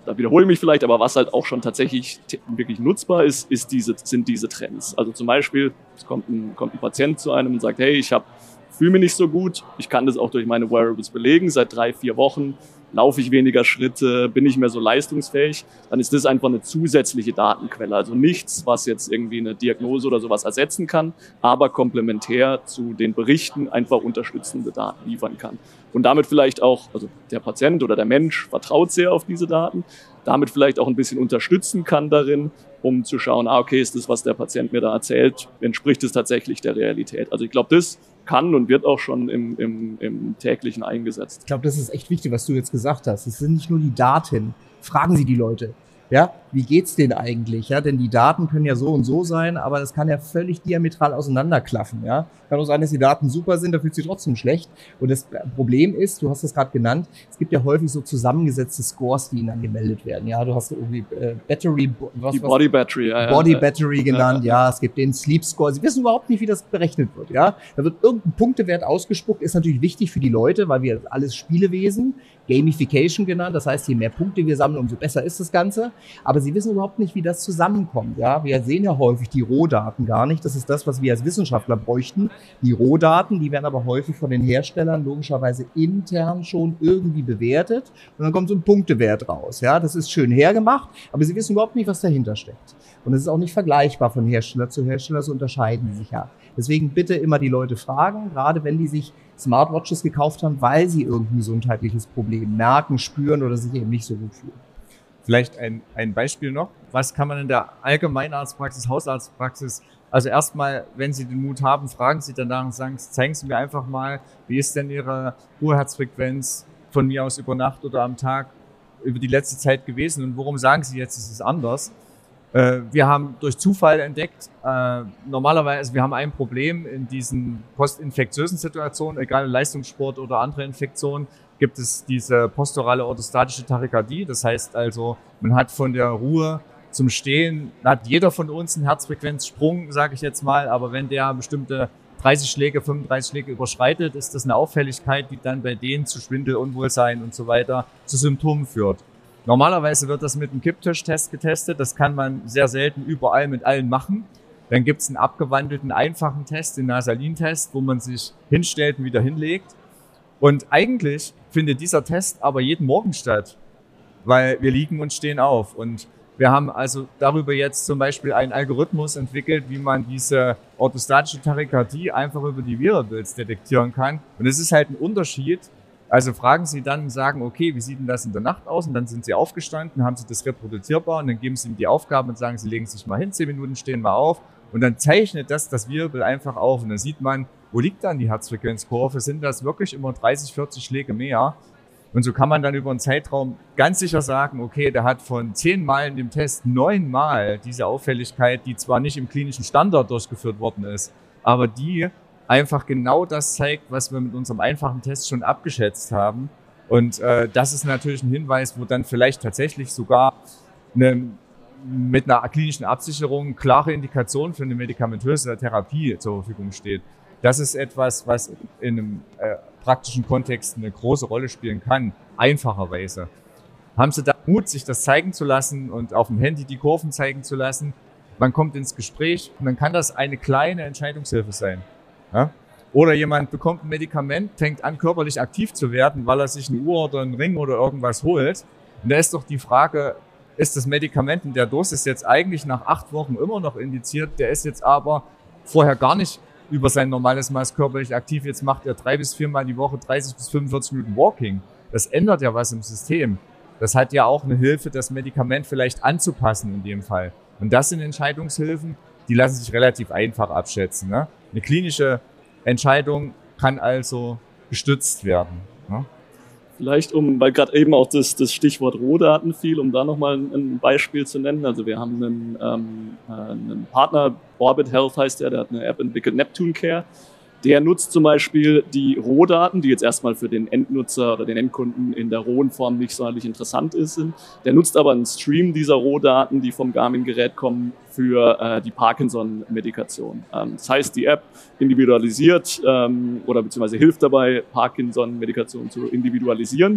da wiederhole ich mich vielleicht, aber was halt auch schon tatsächlich wirklich nutzbar ist, ist diese, sind diese Trends. Also zum Beispiel, es kommt ein, kommt ein Patient zu einem und sagt, hey, ich habe fühle mich nicht so gut, ich kann das auch durch meine Wearables belegen, seit drei, vier Wochen laufe ich weniger Schritte, bin nicht mehr so leistungsfähig, dann ist das einfach eine zusätzliche Datenquelle. Also nichts, was jetzt irgendwie eine Diagnose oder sowas ersetzen kann, aber komplementär zu den Berichten einfach unterstützende Daten liefern kann. Und damit vielleicht auch, also der Patient oder der Mensch vertraut sehr auf diese Daten, damit vielleicht auch ein bisschen unterstützen kann darin, um zu schauen, ah, okay, ist das, was der Patient mir da erzählt, entspricht es tatsächlich der Realität? Also ich glaube, das kann und wird auch schon im, im, im täglichen eingesetzt. Ich glaube, das ist echt wichtig, was du jetzt gesagt hast. Es sind nicht nur die Daten. Fragen Sie die Leute. Ja, wie geht's denen eigentlich? Ja, denn die Daten können ja so und so sein, aber das kann ja völlig diametral auseinanderklaffen. Ja, kann auch sein, dass die Daten super sind, da fühlt sich trotzdem schlecht. Und das Problem ist, du hast es gerade genannt, es gibt ja häufig so zusammengesetzte Scores, die ihnen dann gemeldet werden. Ja, du hast irgendwie äh, Battery, was, die Body Battery, ja, Body ja, Battery genannt. Ja, ja, es gibt den Sleep Score. Sie wissen überhaupt nicht, wie das berechnet wird. Ja, da wird irgendein Punktewert ausgespuckt. Ist natürlich wichtig für die Leute, weil wir alles Spielewesen, Gamification genannt. Das heißt, je mehr Punkte wir sammeln, umso besser ist das Ganze. Aber sie wissen überhaupt nicht, wie das zusammenkommt. Ja, wir sehen ja häufig die Rohdaten gar nicht. Das ist das, was wir als Wissenschaftler bräuchten. Die Rohdaten, die werden aber häufig von den Herstellern logischerweise intern schon irgendwie bewertet. Und dann kommt so ein Punktewert raus. Ja, das ist schön hergemacht, aber sie wissen überhaupt nicht, was dahinter steckt. Und es ist auch nicht vergleichbar von Hersteller zu Hersteller, so unterscheiden die sich ja. Deswegen bitte immer die Leute fragen, gerade wenn die sich Smartwatches gekauft haben, weil sie irgendein gesundheitliches Problem merken, spüren oder sich eben nicht so gut fühlen. Vielleicht ein, ein Beispiel noch. Was kann man in der Allgemeinarztpraxis, Hausarztpraxis, also erstmal, wenn Sie den Mut haben, fragen Sie danach und sagen, zeigen Sie mir einfach mal, wie ist denn Ihre Ruheherzfrequenz von mir aus über Nacht oder am Tag über die letzte Zeit gewesen und warum sagen Sie jetzt, es ist anders? Äh, wir haben durch Zufall entdeckt, äh, normalerweise, wir haben ein Problem in diesen postinfektiösen Situationen, egal Leistungssport oder andere Infektionen, gibt es diese posturale orthostatische Tachykardie. Das heißt also, man hat von der Ruhe zum Stehen, hat jeder von uns einen Herzfrequenzsprung, sage ich jetzt mal, aber wenn der bestimmte dreißig Schläge, fünfunddreißig Schläge überschreitet, ist das eine Auffälligkeit, die dann bei denen zu Schwindel, Unwohlsein und so weiter zu Symptomen führt. Normalerweise wird das mit einem Kipptischtest getestet. Das kann man sehr selten überall mit allen machen. Dann gibt es einen abgewandelten, einfachen Test, den Nasalin-Test, wo man sich hinstellt und wieder hinlegt. Und eigentlich findet dieser Test aber jeden Morgen statt, weil wir liegen und stehen auf. Und wir haben also darüber jetzt zum Beispiel einen Algorithmus entwickelt, wie man diese orthostatische Tachykardie einfach über die Wearables detektieren kann. Und es ist halt ein Unterschied. Also fragen Sie dann und sagen, okay, wie sieht denn das in der Nacht aus? Und dann sind Sie aufgestanden, haben Sie das reproduzierbar und dann geben Sie ihm die Aufgabe und sagen, Sie legen sich mal hin, zehn Minuten stehen mal auf und dann zeichnet das das Wearable einfach auf und dann sieht man, wo liegt dann die Herzfrequenzkurve? Sind das wirklich immer dreißig, vierzig Schläge mehr? Und so kann man dann über einen Zeitraum ganz sicher sagen, okay, der hat von zehn Mal in dem Test neun Mal diese Auffälligkeit, die zwar nicht im klinischen Standard durchgeführt worden ist, aber die einfach genau das zeigt, was wir mit unserem einfachen Test schon abgeschätzt haben. Und äh, das ist natürlich ein Hinweis, wo dann vielleicht tatsächlich sogar eine, mit einer klinischen Absicherung klare Indikation für eine medikamentöse Therapie zur Verfügung steht. Das ist etwas, was in einem äh, praktischen Kontext eine große Rolle spielen kann, einfacherweise. Haben Sie da Mut, sich das zeigen zu lassen und auf dem Handy die Kurven zeigen zu lassen? Man kommt ins Gespräch und dann kann das eine kleine Entscheidungshilfe sein. Ja? Oder jemand bekommt ein Medikament, fängt an, körperlich aktiv zu werden, weil er sich eine Uhr oder einen Ring oder irgendwas holt. Und da ist doch die Frage, ist das Medikament in der Dosis jetzt eigentlich nach acht Wochen immer noch indiziert? Der ist jetzt aber vorher gar nicht über sein normales Maß körperlich aktiv. Jetzt macht er drei bis viermal die Woche dreißig bis fünfundvierzig Minuten Walking. Das ändert ja was im System. Das hat ja auch eine Hilfe, das Medikament vielleicht anzupassen in dem Fall. Und das sind Entscheidungshilfen, die lassen sich relativ einfach abschätzen. Ne? Eine klinische Entscheidung kann also gestützt werden. Ne? Vielleicht, um, weil gerade eben auch das, das Stichwort Rohdaten fiel, um da nochmal ein, ein Beispiel zu nennen. Also wir haben einen, ähm, einen Partner, Orbit Health heißt der, der hat eine App entwickelt, Neptune Care. Der nutzt zum Beispiel die Rohdaten, die jetzt erstmal für den Endnutzer oder den Endkunden in der rohen Form nicht sonderlich interessant sind. Der nutzt aber einen Stream dieser Rohdaten, die vom Garmin-Gerät kommen, für äh, die Parkinson-Medikation. Ähm, das heißt, die App individualisiert ähm, oder beziehungsweise hilft dabei, Parkinson-Medikation zu individualisieren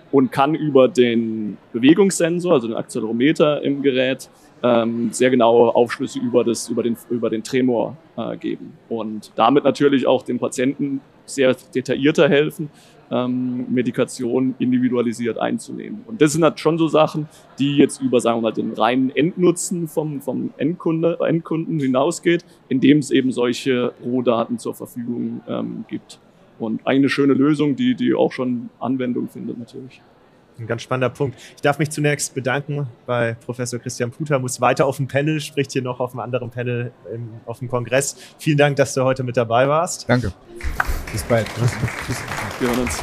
und kann über den Bewegungssensor, also den Accelerometer im Gerät, ähm, sehr genaue Aufschlüsse über, das, über, den, über den Tremor äh, geben. Und damit natürlich auch den Patienten sehr detaillierter helfen, ähm, Medikation individualisiert einzunehmen. Und das sind halt schon so Sachen, die jetzt über, sagen wir mal, den reinen Endnutzen vom, vom Endkunde, Endkunden hinausgeht, indem es eben solche Rohdaten zur Verfügung ähm, gibt. Und eigentlich eine schöne Lösung, die, die auch schon Anwendung findet natürlich. Ein ganz spannender Punkt. Ich darf mich zunächst bedanken bei Professor Christian Puter, muss weiter auf dem Panel, spricht hier noch auf einem anderen Panel im, auf dem Kongress. Vielen Dank, dass du heute mit dabei warst. Danke. Bis bald. Tschüss. Wir hören uns.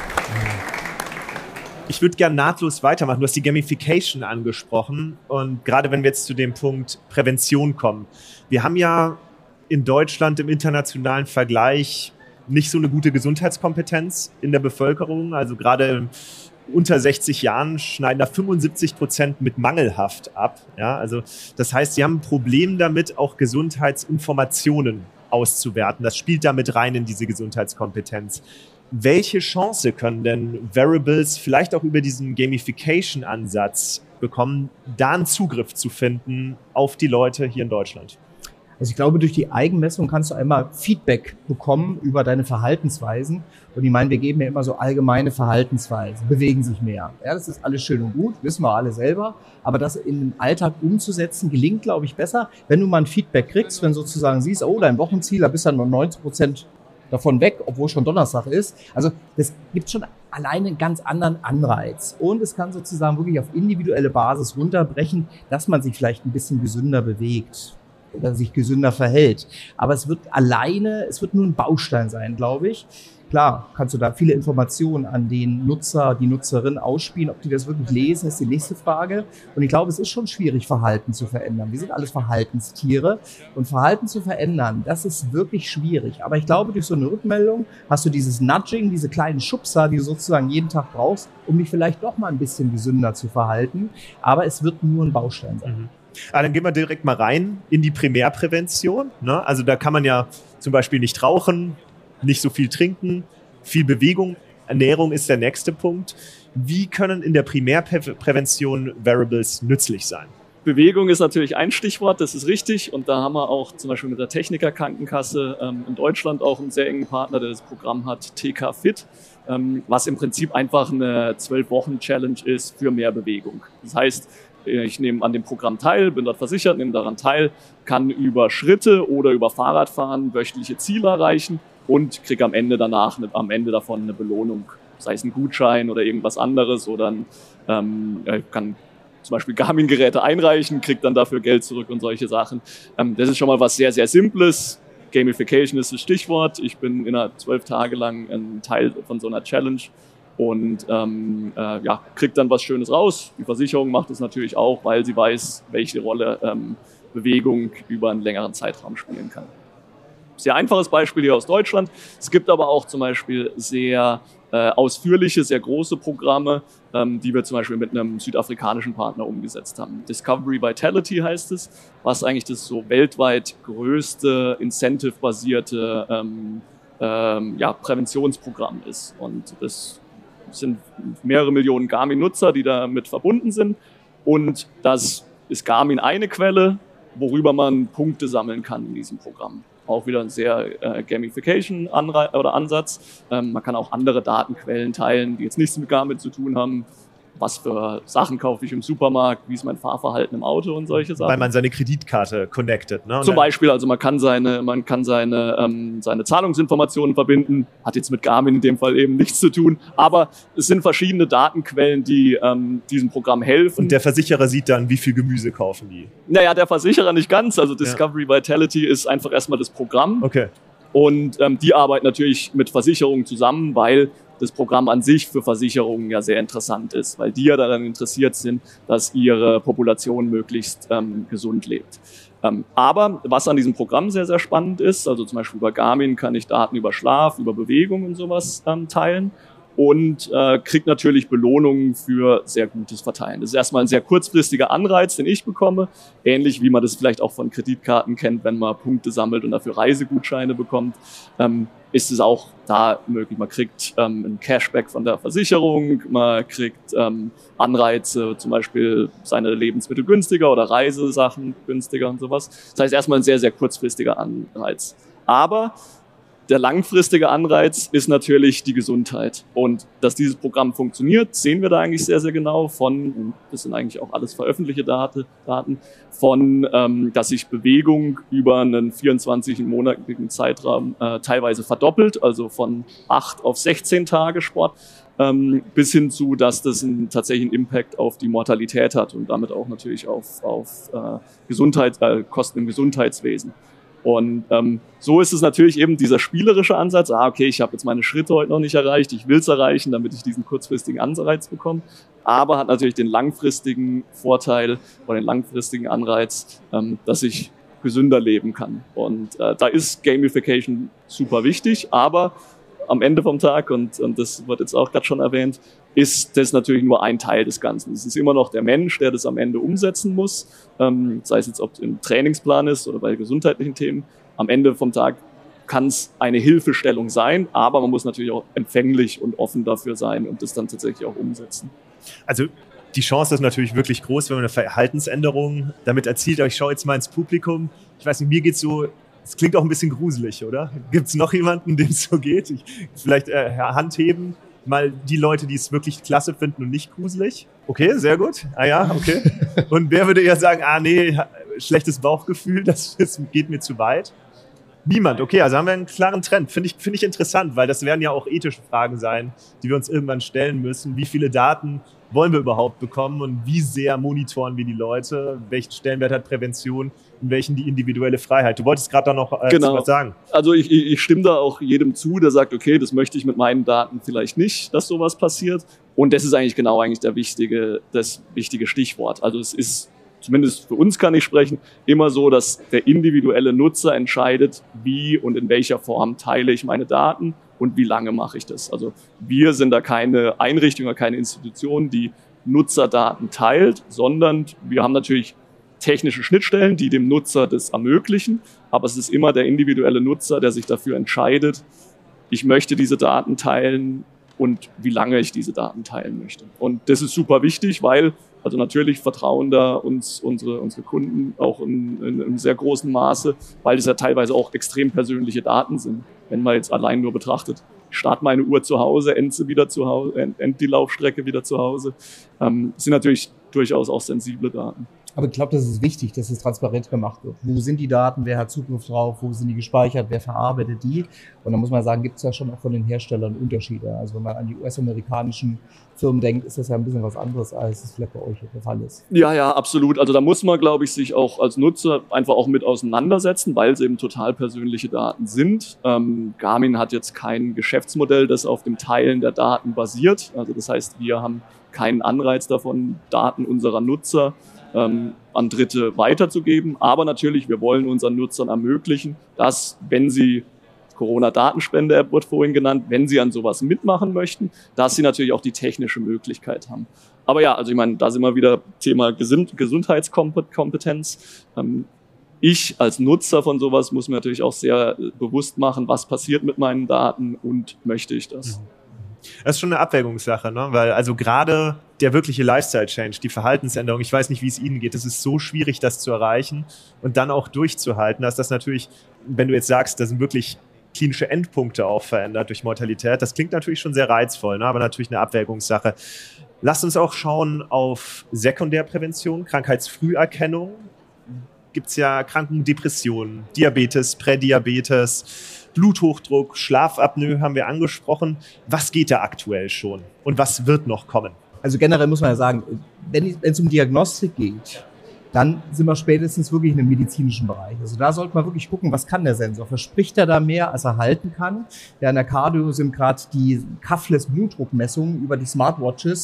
Ich würde gerne nahtlos weitermachen. Du hast die Gamification angesprochen und gerade wenn wir jetzt zu dem Punkt Prävention kommen. Wir haben ja in Deutschland im internationalen Vergleich nicht so eine gute Gesundheitskompetenz in der Bevölkerung. Also gerade unter sechzig Jahren schneiden da fünfundsiebzig Prozent mit mangelhaft ab. Ja, also das heißt, sie haben ein Problem damit, auch Gesundheitsinformationen auszuwerten. Das spielt damit rein in diese Gesundheitskompetenz. Welche Chance können denn Wearables vielleicht auch über diesen Gamification-Ansatz bekommen, da einen Zugriff zu finden auf die Leute hier in Deutschland? Also ich glaube, durch die Eigenmessung kannst du einmal Feedback bekommen über deine Verhaltensweisen. Und ich meine, wir geben ja immer so allgemeine Verhaltensweisen, bewegen sich mehr. Ja, das ist alles schön und gut, wissen wir alle selber. Aber das in den Alltag umzusetzen, gelingt, glaube ich, besser, wenn du mal ein Feedback kriegst, wenn sozusagen siehst, oh, dein Wochenziel, da bist du nur neunzig Prozent davon weg, obwohl schon Donnerstag ist. Also das gibt schon alleine einen ganz anderen Anreiz. Und es kann sozusagen wirklich auf individuelle Basis runterbrechen, dass man sich vielleicht ein bisschen gesünder bewegt oder sich gesünder verhält. Aber es wird alleine, es wird nur ein Baustein sein, glaube ich. Klar, kannst du da viele Informationen an den Nutzer, die Nutzerin ausspielen. Ob die das wirklich lesen, ist die nächste Frage. Und ich glaube, es ist schon schwierig, Verhalten zu verändern. Wir sind alles Verhaltenstiere. Und Verhalten zu verändern, das ist wirklich schwierig. Aber ich glaube, durch so eine Rückmeldung hast du dieses Nudging, diese kleinen Schubser, die du sozusagen jeden Tag brauchst, um dich vielleicht doch mal ein bisschen gesünder zu verhalten. Aber es wird nur ein Baustein sein. Mhm. Ah, dann gehen wir direkt mal rein in die Primärprävention. Ne? Also da kann man ja zum Beispiel nicht rauchen, nicht so viel trinken, viel Bewegung. Ernährung ist der nächste Punkt. Wie können in der Primärprävention Wearables nützlich sein? Bewegung ist natürlich ein Stichwort, das ist richtig. Und da haben wir auch zum Beispiel mit der Techniker Krankenkasse ähm, in Deutschland auch einen sehr engen Partner, der das Programm hat, T K Fit, ähm, was im Prinzip einfach eine zwölf Wochen Challenge ist für mehr Bewegung. Das heißt, ich nehme an dem Programm teil, bin dort versichert, nehme daran teil, kann über Schritte oder über Fahrradfahren wöchentliche Ziele erreichen und kriege am Ende danach, eine, am Ende davon eine Belohnung, sei es ein Gutschein oder irgendwas anderes oder ein, ähm, kann zum Beispiel Garmin-Geräte einreichen, kriege dann dafür Geld zurück und solche Sachen. Ähm, das ist schon mal was sehr, sehr Simples. Gamification ist das Stichwort. Ich bin innerhalb zwölf Tage lang ein Teil von so einer Challenge. Und ähm, äh, ja, kriegt dann was Schönes raus. Die Versicherung macht es natürlich auch, weil sie weiß, welche Rolle ähm, Bewegung über einen längeren Zeitraum spielen kann. Sehr einfaches Beispiel hier aus Deutschland. Es gibt aber auch zum Beispiel sehr äh, ausführliche, sehr große Programme, ähm, die wir zum Beispiel mit einem südafrikanischen Partner umgesetzt haben. Discovery Vitality heißt es, was eigentlich das so weltweit größte Incentive-basierte ähm, ähm, ja, Präventionsprogramm ist. Und das Es sind mehrere Millionen Garmin-Nutzer, die damit verbunden sind. Und das ist Garmin eine Quelle, worüber man Punkte sammeln kann in diesem Programm. Auch wieder ein sehr äh, Gamification-Ansatz. Ähm, man kann auch andere Datenquellen teilen, die jetzt nichts mit Garmin zu tun haben. Was für Sachen kaufe ich im Supermarkt, wie ist mein Fahrverhalten im Auto und solche Sachen. Weil man seine Kreditkarte connected. Ne? Und Zum Beispiel, also man kann seine, man kann seine, ähm, seine Zahlungsinformationen verbinden, hat jetzt mit Garmin in dem Fall eben nichts zu tun, aber es sind verschiedene Datenquellen, die ähm, diesem Programm helfen. Und der Versicherer sieht dann, wie viel Gemüse kaufen die? Naja, der Versicherer nicht ganz, also Discovery ja. Vitality ist einfach erstmal das Programm. Okay. Und ähm, die arbeiten natürlich mit Versicherungen zusammen, weil das Programm an sich für Versicherungen ja sehr interessant ist, weil die ja daran interessiert sind, dass ihre Population möglichst ähm, gesund lebt. Ähm, aber was an diesem Programm sehr, sehr spannend ist, also zum Beispiel über Garmin kann ich Daten über Schlaf, über Bewegung und sowas ähm, teilen. und äh, kriegt natürlich Belohnungen für sehr gutes Verteilen. Das ist erstmal ein sehr kurzfristiger Anreiz, den ich bekomme, ähnlich wie man das vielleicht auch von Kreditkarten kennt, wenn man Punkte sammelt und dafür Reisegutscheine bekommt, ähm, ist es auch da möglich. Man kriegt ähm, ein Cashback von der Versicherung, man kriegt ähm, Anreize, zum Beispiel seine Lebensmittel günstiger oder Reisesachen günstiger und sowas. Das heißt erstmal ein sehr, sehr kurzfristiger Anreiz. Aber der langfristige Anreiz ist natürlich die Gesundheit. Und dass dieses Programm funktioniert, sehen wir da eigentlich sehr, sehr genau von, das sind eigentlich auch alles veröffentlichte Daten, von, ähm, dass sich Bewegung über einen vierundzwanzig-monatigen Zeitraum äh, teilweise verdoppelt, also von acht auf sechzehn Tage Sport, ähm, bis hin zu, dass das einen tatsächlichen Impact auf die Mortalität hat und damit auch natürlich auf, auf äh, Gesundheit, äh, Kosten im Gesundheitswesen. Und ähm, so ist es natürlich eben dieser spielerische Ansatz, ah okay, ich habe jetzt meine Schritte heute noch nicht erreicht, ich will es erreichen, damit ich diesen kurzfristigen Anreiz bekomme, aber hat natürlich den langfristigen Vorteil oder den langfristigen Anreiz, ähm, dass ich gesünder leben kann. Und äh, da ist Gamification super wichtig, aber am Ende vom Tag, und, und das wird jetzt auch gerade schon erwähnt, ist das natürlich nur ein Teil des Ganzen. Es ist immer noch der Mensch, der das am Ende umsetzen muss, ähm, sei es jetzt, ob es im Trainingsplan ist oder bei gesundheitlichen Themen. Am Ende vom Tag kann es eine Hilfestellung sein, aber man muss natürlich auch empfänglich und offen dafür sein und das dann tatsächlich auch umsetzen. Also die Chance ist natürlich wirklich groß, wenn man eine Verhaltensänderung damit erzielt. Aber ich schaue jetzt mal ins Publikum. Ich weiß nicht, mir geht's so, es klingt auch ein bisschen gruselig, oder? Gibt es noch jemanden, dem es so geht? Ich, vielleicht äh, Hand heben. Mal die Leute, die es wirklich klasse finden und nicht gruselig. Okay, sehr gut. Ah ja, okay. Und wer würde eher sagen, ah nee, schlechtes Bauchgefühl, das, das geht mir zu weit? Niemand. Okay, also haben wir einen klaren Trend. Finde ich, finde ich interessant, weil das werden ja auch ethische Fragen sein, die wir uns irgendwann stellen müssen. Wie viele Daten wollen wir überhaupt bekommen und wie sehr monitoren wir die Leute? Welchen Stellenwert hat Prävention? In welchen die individuelle Freiheit? Du wolltest gerade da noch äh, genau. was sagen. Also ich, ich stimme da auch jedem zu, der sagt, okay, das möchte ich mit meinen Daten vielleicht nicht, dass sowas passiert. Und das ist eigentlich genau eigentlich der wichtige, das wichtige Stichwort. Also es ist, zumindest für uns kann ich sprechen, immer so, dass der individuelle Nutzer entscheidet, wie und in welcher Form teile ich meine Daten und wie lange mache ich das. Also wir sind da keine Einrichtung oder keine Institution, die Nutzerdaten teilt, sondern wir haben natürlich technische Schnittstellen, die dem Nutzer das ermöglichen, aber es ist immer der individuelle Nutzer, der sich dafür entscheidet, ich möchte diese Daten teilen und wie lange ich diese Daten teilen möchte. Und das ist super wichtig, weil also natürlich vertrauen da uns unsere, unsere Kunden auch in, in einem sehr großen Maße, weil es ja teilweise auch extrem persönliche Daten sind, wenn man jetzt allein nur betrachtet. Ich starte meine Uhr zu Hause, end sie wieder zu Hause, end, end die Laufstrecke wieder zu Hause. Ähm, das sind natürlich durchaus auch sensible Daten. Aber ich glaube, das ist wichtig, dass es transparent gemacht wird. Wo sind die Daten, wer hat Zugriff drauf, wo sind die gespeichert, wer verarbeitet die? Und da muss man sagen, gibt es ja schon auch von den Herstellern Unterschiede. Also wenn man an die U S-amerikanischen Firmen denkt, ist das ja ein bisschen was anderes, als es vielleicht bei euch der Fall ist. Ja, ja, absolut. Also da muss man, glaube ich, sich auch als Nutzer einfach auch mit auseinandersetzen, weil es eben total persönliche Daten sind. Ähm, Garmin hat jetzt kein Geschäftsmodell, das auf dem Teilen der Daten basiert. Also das heißt, wir haben keinen Anreiz davon, Daten unserer Nutzer ähm, an Dritte weiterzugeben. Aber natürlich, wir wollen unseren Nutzern ermöglichen, dass, wenn sie Corona-Datenspende-App wird vorhin genannt, wenn sie an sowas mitmachen möchten, dass sie natürlich auch die technische Möglichkeit haben. Aber ja, also ich meine, da sind wir wieder Thema Gesund- Gesundheitskompetenz. Ähm, ich als Nutzer von sowas muss mir natürlich auch sehr bewusst machen, was passiert mit meinen Daten und möchte ich das. Mhm. Das ist schon eine Abwägungssache, ne? Weil also gerade der wirkliche Lifestyle-Change, die Verhaltensänderung, ich weiß nicht, wie es Ihnen geht, es ist so schwierig, das zu erreichen und dann auch durchzuhalten, dass das natürlich, wenn du jetzt sagst, da sind wirklich klinische Endpunkte auch verändert durch Mortalität, das klingt natürlich schon sehr reizvoll, ne? Aber natürlich eine Abwägungssache. Lasst uns auch schauen auf Sekundärprävention, Krankheitsfrüherkennung. Gibt's ja Kranken, Depressionen, Diabetes, Prädiabetes, Bluthochdruck, Schlafapnoe haben wir angesprochen. Was geht da aktuell schon und was wird noch kommen? Also generell muss man ja sagen, wenn es um Diagnostik geht, dann sind wir spätestens wirklich in einem medizinischen Bereich. Also da sollte man wirklich gucken, was kann der Sensor? Verspricht er da mehr, als er halten kann? Ja, in der Cardio sind gerade die Cuffless-Blutdruckmessungen über die Smartwatches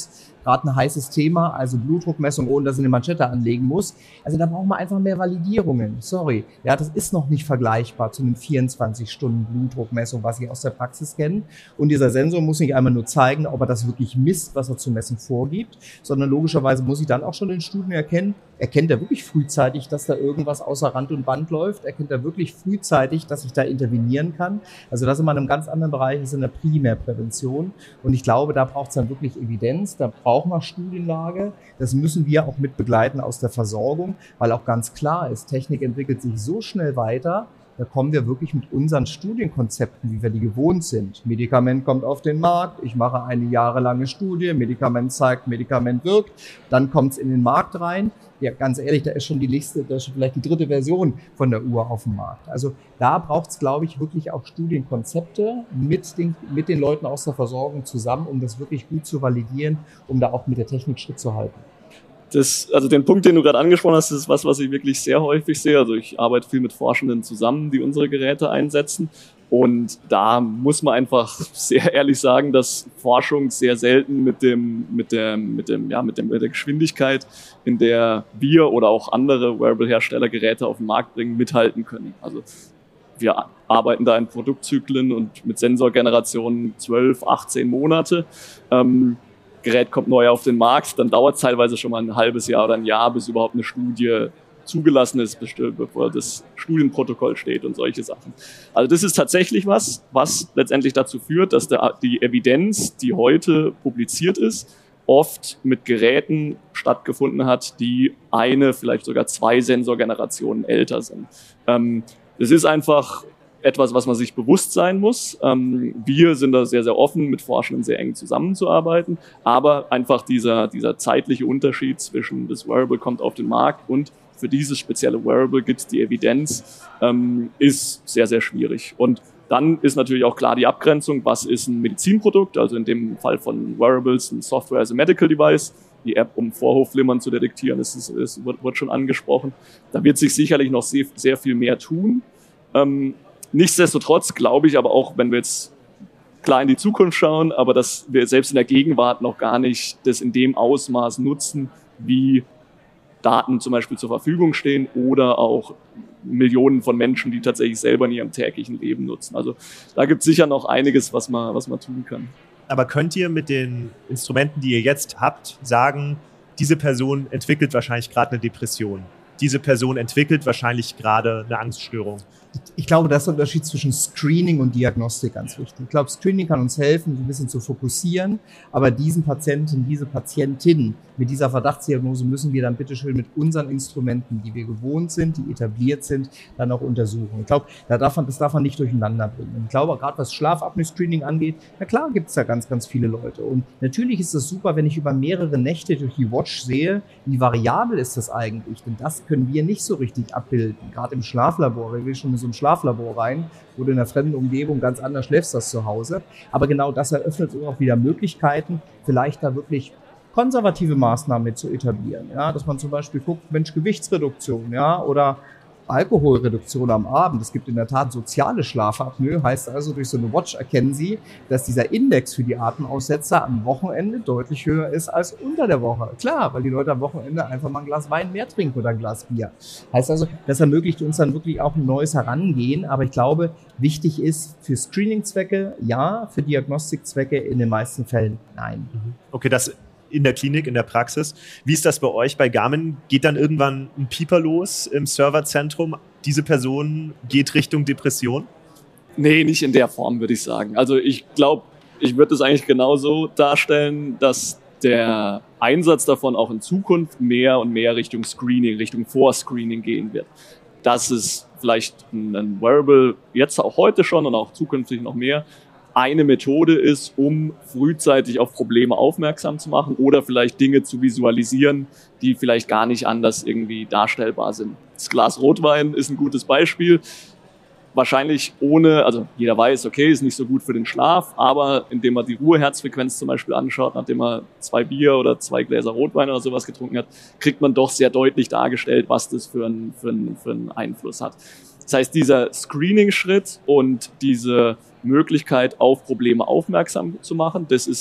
gerade ein heißes Thema, also Blutdruckmessung, ohne dass ich eine Manschette anlegen muss. Also da brauchen wir einfach mehr Validierungen. Sorry. Ja, das ist noch nicht vergleichbar zu einem vierundzwanzig Stunden Blutdruckmessung, was ich aus der Praxis kenne. Und dieser Sensor muss nicht einmal nur zeigen, ob er das wirklich misst, was er zu messen vorgibt, sondern logischerweise muss ich dann auch schon in Studien erkennen, erkennt er wirklich frühzeitig, dass da irgendwas außer Rand und Band läuft? Erkennt er wirklich frühzeitig, dass ich da intervenieren kann? Also das ist in einem ganz anderen Bereich, das ist in der Primärprävention. Und ich glaube, da braucht es dann wirklich Evidenz, da brauchen wir Studienlage. Das müssen wir auch mit begleiten aus der Versorgung, weil auch ganz klar ist, Technik entwickelt sich so schnell weiter, da kommen wir wirklich mit unseren Studienkonzepten, wie wir die gewohnt sind. Medikament kommt auf den Markt, ich mache eine jahrelange Studie, Medikament zeigt, Medikament wirkt, dann kommt es in den Markt rein. Ja, ganz ehrlich, da ist schon die nächste, da ist schon vielleicht die dritte Version von der Uhr auf dem Markt. Also da braucht es, glaube ich, wirklich auch Studienkonzepte mit den, mit den Leuten aus der Versorgung zusammen, um das wirklich gut zu validieren, um da auch mit der Technik Schritt zu halten. Das, also den Punkt, den du gerade angesprochen hast, das ist was, was ich wirklich sehr häufig sehe. Also ich arbeite viel mit Forschenden zusammen, die unsere Geräte einsetzen. Und da muss man einfach sehr ehrlich sagen, dass Forschung sehr selten mit dem, mit der, mit dem, ja, mit dem, mit der Geschwindigkeit, in der wir oder auch andere Wearable-Hersteller Geräte auf den Markt bringen, mithalten können. Also wir arbeiten da in Produktzyklen und mit Sensorgenerationen zwölf, achtzehn Monate. Ähm, Gerät kommt neu auf den Markt, dann dauert es teilweise schon mal ein halbes Jahr oder ein Jahr, bis überhaupt eine Studie zugelassen ist, bevor das Studienprotokoll steht und solche Sachen. Also das ist tatsächlich was, was letztendlich dazu führt, dass der, die Evidenz, die heute publiziert ist, oft mit Geräten stattgefunden hat, die eine, vielleicht sogar zwei Sensorgenerationen älter sind. Ähm, das ist einfach etwas, was man sich bewusst sein muss. Ähm, wir sind da sehr, sehr offen, mit Forschenden sehr eng zusammenzuarbeiten, aber einfach dieser, dieser zeitliche Unterschied zwischen das Wearable kommt auf den Markt und für dieses spezielle Wearable gibt es die Evidenz, ähm, ist sehr, sehr schwierig. Und dann ist natürlich auch klar die Abgrenzung, was ist ein Medizinprodukt, also in dem Fall von Wearables ein Software as a Medical Device, die App, um Vorhofflimmern zu detektieren, ist, ist, ist, wird, wird schon angesprochen. Da wird sich sicherlich noch sehr, sehr viel mehr tun. Ähm, nichtsdestotrotz glaube ich aber auch, wenn wir jetzt klar in die Zukunft schauen, aber dass wir selbst in der Gegenwart noch gar nicht das in dem Ausmaß nutzen, wie Daten zum Beispiel zur Verfügung stehen oder auch Millionen von Menschen, die tatsächlich selber in ihrem täglichen Leben nutzen. Also da gibt es sicher noch einiges, was man, was man tun kann. Aber könnt ihr mit den Instrumenten, die ihr jetzt habt, sagen, diese Person entwickelt wahrscheinlich gerade eine Depression? Diese Person entwickelt wahrscheinlich gerade eine Angststörung? Ich glaube, das ist der Unterschied zwischen Screening und Diagnostik ganz wichtig. Ich glaube, Screening kann uns helfen, ein bisschen zu fokussieren, aber diesen Patienten, diese Patientin mit dieser Verdachtsdiagnose müssen wir dann bitteschön mit unseren Instrumenten, die wir gewohnt sind, die etabliert sind, dann auch untersuchen. Ich glaube, da darf man, das darf man nicht durcheinander bringen. Ich glaube, gerade was Schlafapnoe-Screening angeht, na klar gibt es da ganz, ganz viele Leute. Und natürlich ist es super, wenn ich über mehrere Nächte durch die Watch sehe, wie variabel ist das eigentlich? Denn das können wir nicht so richtig abbilden. Gerade im Schlaflabor, wenn wir schon in so ein Schlaflabor rein, wo du in einer fremden Umgebung ganz anders schläfst als zu Hause. Aber genau das eröffnet uns auch wieder Möglichkeiten, vielleicht da wirklich konservative Maßnahmen mit zu etablieren. Ja, dass man zum Beispiel guckt, Mensch, Gewichtsreduktion, ja, oder Alkoholreduktion am Abend. Es gibt in der Tat soziale Schlafapnoe, heißt also, durch so eine Watch erkennen Sie, dass dieser Index für die Atemaussetzer am Wochenende deutlich höher ist als unter der Woche. Klar, weil die Leute am Wochenende einfach mal ein Glas Wein mehr trinken oder ein Glas Bier. Heißt also, das ermöglicht uns dann wirklich auch ein neues Herangehen. Aber ich glaube, wichtig ist für Screening-Zwecke ja, für Diagnostikzwecke in den meisten Fällen nein. Okay, das in der Klinik, in der Praxis. Wie ist das bei euch, bei Garmin? Geht dann irgendwann ein Pieper los im Serverzentrum? Diese Person geht Richtung Depression? Nee, nicht in der Form, würde ich sagen. Also ich glaube, ich würde es eigentlich genauso darstellen, dass der Einsatz davon auch in Zukunft mehr und mehr Richtung Screening, Richtung Vorscreening gehen wird. Dass es vielleicht ein Wearable jetzt auch heute schon und auch zukünftig noch mehr eine Methode ist, um frühzeitig auf Probleme aufmerksam zu machen oder vielleicht Dinge zu visualisieren, die vielleicht gar nicht anders irgendwie darstellbar sind. Das Glas Rotwein ist ein gutes Beispiel. Wahrscheinlich ohne, also jeder weiß, okay, ist nicht so gut für den Schlaf, aber indem man die Ruheherzfrequenz zum Beispiel anschaut, nachdem man zwei Bier oder zwei Gläser Rotwein oder sowas getrunken hat, kriegt man doch sehr deutlich dargestellt, was das für einen, für einen, für einen Einfluss hat. Das heißt, dieser Screening-Schritt und diese Möglichkeit, auf Probleme aufmerksam zu machen, das ist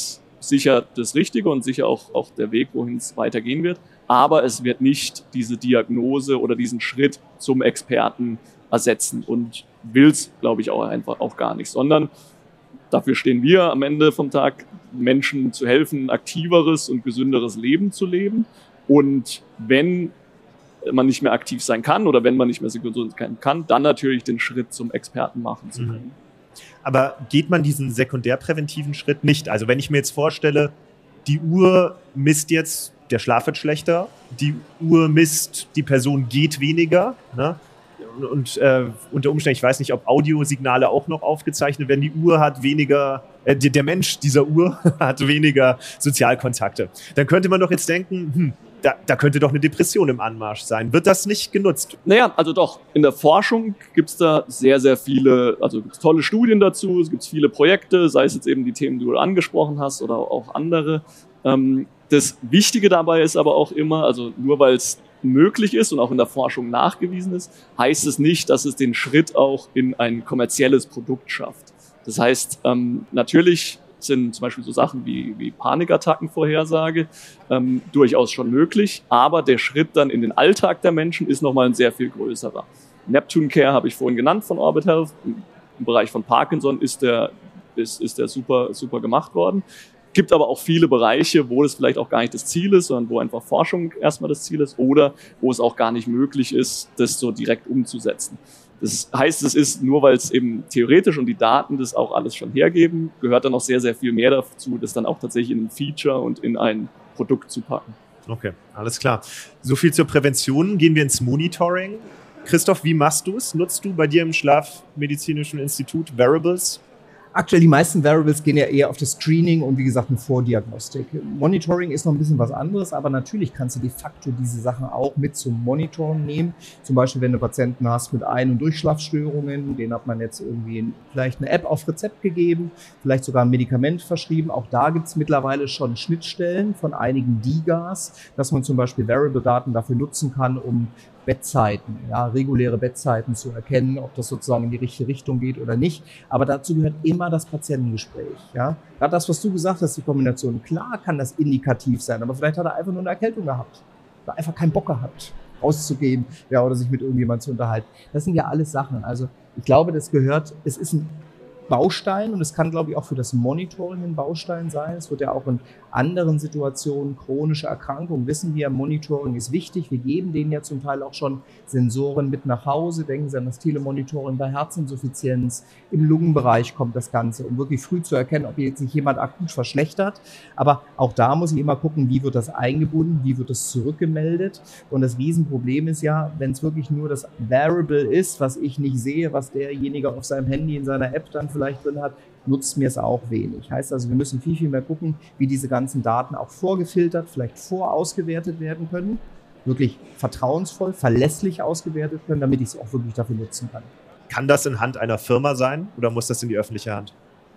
sicher das Richtige und sicher auch, auch der Weg, wohin es weitergehen wird. Aber es wird nicht diese Diagnose oder diesen Schritt zum Experten ersetzen und will es, glaube ich, auch einfach auch gar nicht, sondern dafür stehen wir am Ende vom Tag, Menschen zu helfen, ein aktiveres und gesünderes Leben zu leben. Und wenn man nicht mehr aktiv sein kann oder wenn man nicht mehr so gesund sein kann, dann natürlich den Schritt zum Experten machen zu können. Aber geht man diesen sekundärpräventiven Schritt nicht? Also wenn ich mir jetzt vorstelle, die Uhr misst jetzt, der Schlaf wird schlechter, die Uhr misst, die Person geht weniger, ne? Und äh, unter Umständen, ich weiß nicht, ob Audiosignale auch noch aufgezeichnet werden, die Uhr hat weniger, äh, der Mensch dieser Uhr hat weniger Sozialkontakte. Dann könnte man doch jetzt denken, hm, da, da könnte doch eine Depression im Anmarsch sein. Wird das nicht genutzt? Naja, also doch, in der Forschung gibt's da sehr, sehr viele, also gibt's tolle Studien dazu, es gibt viele Projekte, sei es jetzt eben die Themen, die du angesprochen hast oder auch andere. Ähm, das Wichtige dabei ist aber auch immer, also nur weil es möglich ist und auch in der Forschung nachgewiesen ist, heißt es nicht, dass es den Schritt auch in ein kommerzielles Produkt schafft. Das heißt, ähm, natürlich sind zum Beispiel so Sachen wie, wie Panikattackenvorhersage ähm, durchaus schon möglich, aber der Schritt dann in den Alltag der Menschen ist nochmal ein sehr viel größerer. Neptune Care habe ich vorhin genannt von Orbit Health. Im Bereich von Parkinson ist der, ist, ist der super, super gemacht worden. Gibt aber auch viele Bereiche, wo das vielleicht auch gar nicht das Ziel ist, sondern wo einfach Forschung erstmal das Ziel ist oder wo es auch gar nicht möglich ist, das so direkt umzusetzen. Das heißt, es ist nur, weil es eben theoretisch und die Daten das auch alles schon hergeben, gehört dann noch sehr, sehr viel mehr dazu, das dann auch tatsächlich in ein Feature und in ein Produkt zu packen. Okay, alles klar. So viel zur Prävention. Gehen wir ins Monitoring. Christoph, wie machst du es? Nutzt du bei dir im Schlafmedizinischen Institut Wearables? Aktuell die meisten Wearables gehen ja eher auf das Screening und wie gesagt eine Vordiagnostik. Monitoring ist noch ein bisschen was anderes, aber natürlich kannst du de facto diese Sachen auch mit zum Monitoren nehmen. Zum Beispiel, wenn du Patienten hast mit Ein- und Durchschlafstörungen, denen hat man jetzt irgendwie vielleicht eine App auf Rezept gegeben, vielleicht sogar ein Medikament verschrieben. Auch da gibt es mittlerweile schon Schnittstellen von einigen D I G As, dass man zum Beispiel Wearable-Daten dafür nutzen kann, um Bettzeiten, ja, reguläre Bettzeiten zu erkennen, ob das sozusagen in die richtige Richtung geht oder nicht. Aber dazu gehört immer das Patientengespräch, ja. Gerade das, was du gesagt hast, die Kombination. Klar kann das indikativ sein, aber vielleicht hat er einfach nur eine Erkältung gehabt. Oder einfach keinen Bock gehabt, rauszugehen, ja, oder sich mit irgendjemandem zu unterhalten. Das sind ja alles Sachen. Also, ich glaube, das gehört, es ist ein Baustein und es kann, glaube ich, auch für das Monitoring ein Baustein sein. Es wird ja auch in anderen Situationen, chronische Erkrankungen, wissen wir, Monitoring ist wichtig. Wir geben denen ja zum Teil auch schon Sensoren mit nach Hause. Denken Sie an das Telemonitoring bei Herzinsuffizienz. Im Lungenbereich kommt das Ganze, um wirklich früh zu erkennen, ob jetzt sich jemand akut verschlechtert. Aber auch da muss ich immer gucken, wie wird das eingebunden, wie wird das zurückgemeldet. Und das Riesenproblem ist ja, wenn es wirklich nur das Variable ist, was ich nicht sehe, was derjenige auf seinem Handy in seiner App dann vielleicht drin hat, nutzt mir es auch wenig. Heißt also, wir müssen viel, viel mehr gucken, wie diese ganzen Daten auch vorgefiltert, vielleicht vorausgewertet werden können, wirklich vertrauensvoll, verlässlich ausgewertet können, damit ich es auch wirklich dafür nutzen kann. Kann das in Hand einer Firma sein oder muss das in die öffentliche Hand?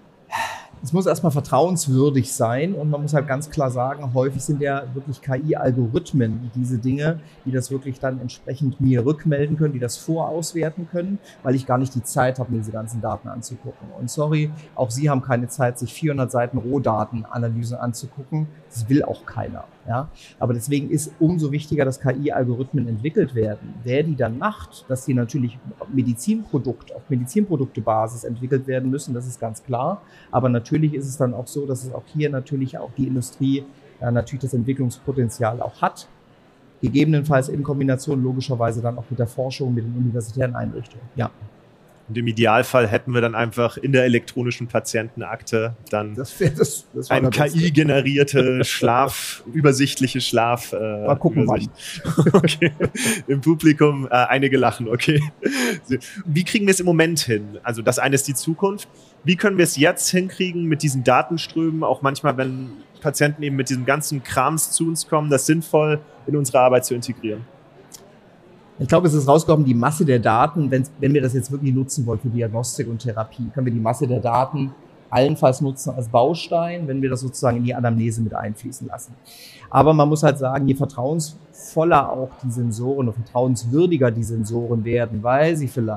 Es muss erstmal vertrauenswürdig sein und man muss halt ganz klar sagen, häufig sind ja wirklich K I-Algorithmen diese Dinge, die das wirklich dann entsprechend mir rückmelden können, die das vorauswerten können, weil ich gar nicht die Zeit habe, mir diese ganzen Daten anzugucken. Und sorry, auch Sie haben keine Zeit, sich vierhundert Seiten Rohdatenanalysen anzugucken. Das will auch keiner. Ja? Aber deswegen ist umso wichtiger, dass K I-Algorithmen entwickelt werden. Wer die dann macht, dass die natürlich Medizinprodukt, auf Medizinproduktebasis entwickelt werden müssen, das ist ganz klar. Aber natürlich ist es dann auch so, dass es auch hier natürlich auch die Industrie ja, natürlich das Entwicklungspotenzial auch hat. Gegebenenfalls in Kombination logischerweise dann auch mit der Forschung, mit den universitären Einrichtungen. Ja. Und im Idealfall hätten wir dann einfach in der elektronischen Patientenakte dann das wär, das, das eine K I-generierte Schlaf, übersichtliche Schlaf. Äh, Mal gucken, Übersicht. Okay. Im Publikum äh, einige lachen, okay. Wie kriegen wir es im Moment hin? Also das eine ist die Zukunft. Wie können wir es jetzt hinkriegen mit diesen Datenströmen, auch manchmal, wenn Patienten eben mit diesem ganzen Krams zu uns kommen, das sinnvoll in unsere Arbeit zu integrieren? Ich glaube, es ist rausgekommen, die Masse der Daten, wenn, wenn wir das jetzt wirklich nutzen wollen für Diagnostik und Therapie, können wir die Masse der Daten allenfalls nutzen als Baustein, wenn wir das sozusagen in die Anamnese mit einfließen lassen. Aber man muss halt sagen, je vertrauensvoller auch die Sensoren und vertrauenswürdiger die Sensoren werden, weil sie vielleicht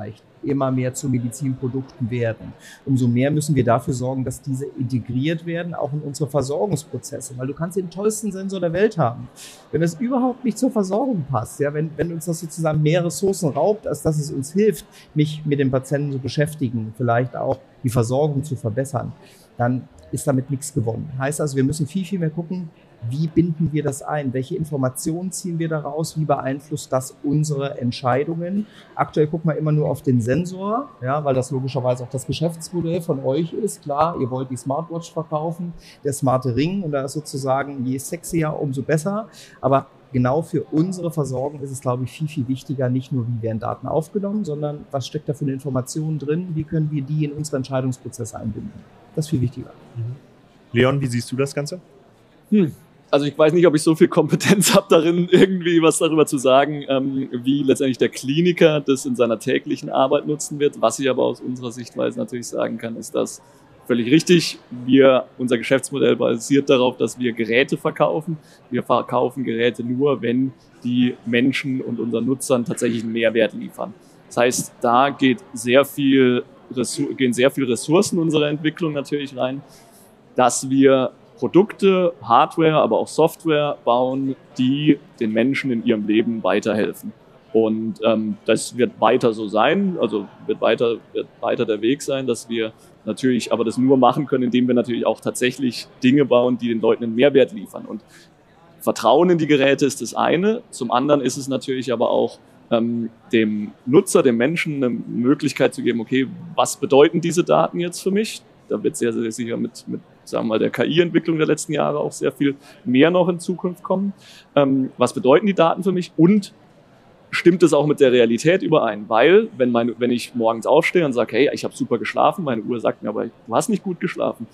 immer mehr zu Medizinprodukten werden. Umso mehr müssen wir dafür sorgen, dass diese integriert werden, auch in unsere Versorgungsprozesse. Weil du kannst den tollsten Sensor der Welt haben. Wenn es überhaupt nicht zur Versorgung passt, ja, wenn, wenn uns das sozusagen mehr Ressourcen raubt, als dass es uns hilft, mich mit dem Patienten zu beschäftigen, vielleicht auch die Versorgung zu verbessern, dann ist damit nichts gewonnen. Heißt also, wir müssen viel, viel mehr gucken, wie binden wir das ein? Welche Informationen ziehen wir daraus? Wie beeinflusst das unsere Entscheidungen? Aktuell gucken wir immer nur auf den Sensor, ja, weil das logischerweise auch das Geschäftsmodell von euch ist. Klar, ihr wollt die Smartwatch verkaufen, der smarte Ring, und da ist sozusagen je sexier, umso besser. Aber genau für unsere Versorgung ist es, glaube ich, viel, viel wichtiger, nicht nur, wie werden Daten aufgenommen, sondern was steckt da für eine Information drin? Wie können wir die in unsere Entscheidungsprozesse einbinden? Das ist viel wichtiger. Mhm. Leon, wie siehst du das Ganze? Hm. Also ich weiß nicht, ob ich so viel Kompetenz habe darin, irgendwie was darüber zu sagen, ähm, wie letztendlich der Kliniker das in seiner täglichen Arbeit nutzen wird. Was ich aber aus unserer Sichtweise natürlich sagen kann, ist, dass völlig richtig, wir, unser Geschäftsmodell basiert darauf, dass wir Geräte verkaufen. Wir verkaufen Geräte nur, wenn die Menschen und unseren Nutzern tatsächlich einen Mehrwert liefern. Das heißt, da geht sehr viel, gehen sehr viel Ressourcen unserer Entwicklung natürlich rein, dass wir Produkte, Hardware, aber auch Software bauen, die den Menschen in ihrem Leben weiterhelfen. Und ähm, das wird weiter so sein, also wird weiter, wird weiter der Weg sein, dass wir natürlich aber das nur machen können, indem wir natürlich auch tatsächlich Dinge bauen, die den Leuten einen Mehrwert liefern. Und Vertrauen in die Geräte ist das eine. Zum anderen ist es natürlich aber auch ähm, dem Nutzer, dem Menschen eine Möglichkeit zu geben, okay, was bedeuten diese Daten jetzt für mich? Da wird sehr, sehr sicher mit, mit sagen wir mal, der K I-Entwicklung der letzten Jahre auch sehr viel mehr noch in Zukunft kommen. Ähm, was bedeuten die Daten für mich? Und stimmt es auch mit der Realität überein? Weil, wenn, meine, wenn ich morgens aufstehe und sage, hey, ich habe super geschlafen, meine Uhr sagt mir aber, du hast nicht gut geschlafen.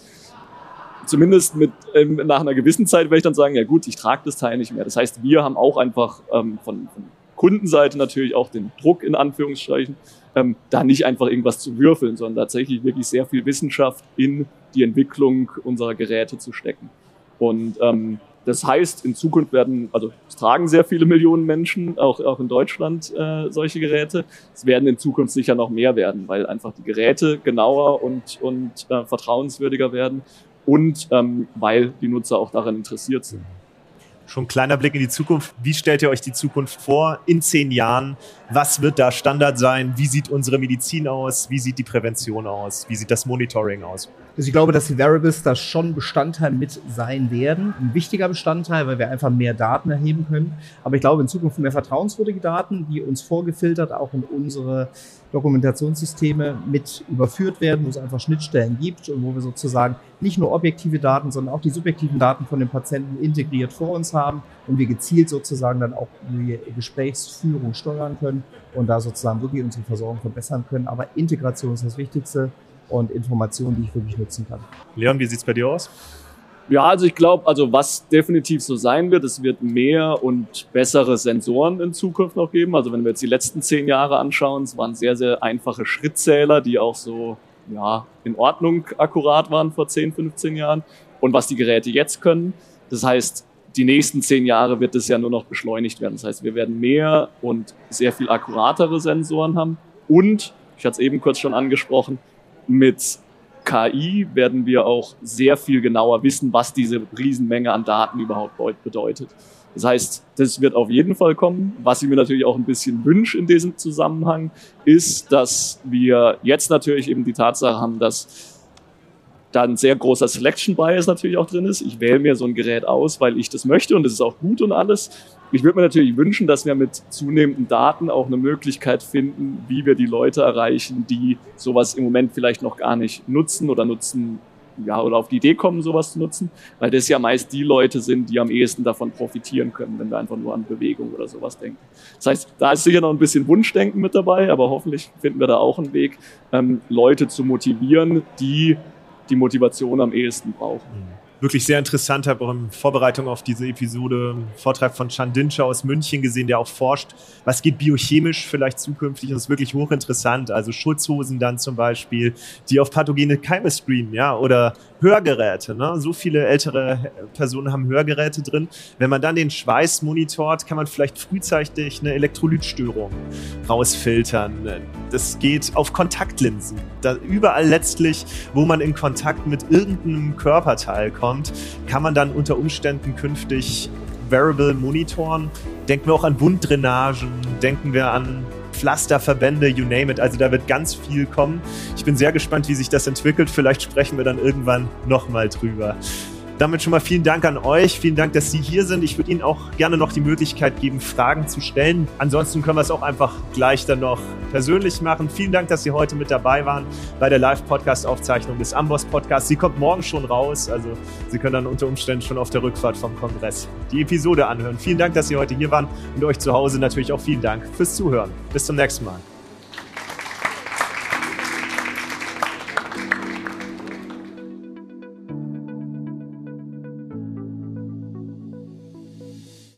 Zumindest mit, ähm, nach einer gewissen Zeit werde ich dann sagen, ja gut, ich trage das Teil nicht mehr. Das heißt, wir haben auch einfach ähm, von, von Kundenseite natürlich auch den Druck, in Anführungsstrichen, ähm, da nicht einfach irgendwas zu würfeln, sondern tatsächlich wirklich sehr viel Wissenschaft in die Entwicklung unserer Geräte zu stecken. Und ähm, das heißt, in Zukunft werden, also es tragen sehr viele Millionen Menschen, auch, auch in Deutschland, äh, solche Geräte. Es werden in Zukunft sicher noch mehr werden, weil einfach die Geräte genauer und, und äh, vertrauenswürdiger werden und ähm, weil die Nutzer auch daran interessiert sind. Schon ein kleiner Blick in die Zukunft. Wie stellt ihr euch die Zukunft vor in zehn Jahren? Was wird da Standard sein? Wie sieht unsere Medizin aus? Wie sieht die Prävention aus? Wie sieht das Monitoring aus? Also ich glaube, dass die Wearables da schon Bestandteil mit sein werden. Ein wichtiger Bestandteil, weil wir einfach mehr Daten erheben können. Aber ich glaube in Zukunft mehr vertrauenswürdige Daten, die uns vorgefiltert auch in unsere Dokumentationssysteme mit überführt werden, wo es einfach Schnittstellen gibt und wo wir sozusagen nicht nur objektive Daten, sondern auch die subjektiven Daten von den Patienten integriert vor uns haben und wir gezielt sozusagen dann auch die Gesprächsführung steuern können und da sozusagen wirklich unsere Versorgung verbessern können. Aber Integration ist das Wichtigste und Informationen, die ich wirklich nutzen kann. Leon, wie sieht's bei dir aus? Ja, also ich glaube, also was definitiv so sein wird, es wird mehr und bessere Sensoren in Zukunft noch geben. Also wenn wir jetzt die letzten zehn Jahre anschauen, es waren sehr, sehr einfache Schrittzähler, die auch so ja in Ordnung akkurat waren vor zehn, fünfzehn Jahren. Und was die Geräte jetzt können, das heißt, die nächsten zehn Jahre wird es ja nur noch beschleunigt werden. Das heißt, wir werden mehr und sehr viel akkuratere Sensoren haben. Und, ich hatte es eben kurz schon angesprochen, mit K I werden wir auch sehr viel genauer wissen, was diese Riesenmenge an Daten überhaupt bedeutet. Das heißt, das wird auf jeden Fall kommen. Was ich mir natürlich auch ein bisschen wünsche in diesem Zusammenhang, ist, dass wir jetzt natürlich eben die Tatsache haben, dass da ein sehr großer Selection Bias natürlich auch drin ist. Ich wähle mir so ein Gerät aus, weil ich das möchte und das ist auch gut und alles. Ich würde mir natürlich wünschen, dass wir mit zunehmenden Daten auch eine Möglichkeit finden, wie wir die Leute erreichen, die sowas im Moment vielleicht noch gar nicht nutzen oder nutzen, ja, oder auf die Idee kommen, sowas zu nutzen, weil das ja meist die Leute sind, die am ehesten davon profitieren können, wenn wir einfach nur an Bewegung oder sowas denken. Das heißt, da ist sicher noch ein bisschen Wunschdenken mit dabei, aber hoffentlich finden wir da auch einen Weg, ähm, Leute zu motivieren, die die Motivation am ehesten brauchen. Wirklich sehr interessant, habe auch in Vorbereitung auf diese Episode einen Vortrag von Can Dinscher aus München gesehen, der auch forscht, was geht biochemisch vielleicht zukünftig. Das ist wirklich hochinteressant. Also Schutzhosen dann zum Beispiel, die auf pathogene Keime screenen, ja, oder Hörgeräte, ne? So viele ältere Personen haben Hörgeräte drin. Wenn man dann den Schweiß monitort, kann man vielleicht frühzeitig eine Elektrolytstörung rausfiltern. Das geht auf Kontaktlinsen. Da überall letztlich, wo man in Kontakt mit irgendeinem Körperteil kommt, kann man dann unter Umständen künftig Wearable monitoren. Denken wir auch an Wunddrainagen, denken wir an Pflasterverbände, you name it. Also da wird ganz viel kommen. Ich bin sehr gespannt, wie sich das entwickelt. Vielleicht sprechen wir dann irgendwann nochmal drüber. Damit schon mal vielen Dank an euch. Vielen Dank, dass Sie hier sind. Ich würde Ihnen auch gerne noch die Möglichkeit geben, Fragen zu stellen. Ansonsten können wir es auch einfach gleich dann noch persönlich machen. Vielen Dank, dass Sie heute mit dabei waren bei der Live-Podcast-Aufzeichnung des Amboss-Podcasts. Sie kommt morgen schon raus. Also Sie können dann unter Umständen schon auf der Rückfahrt vom Kongress die Episode anhören. Vielen Dank, dass Sie heute hier waren und euch zu Hause natürlich auch vielen Dank fürs Zuhören. Bis zum nächsten Mal.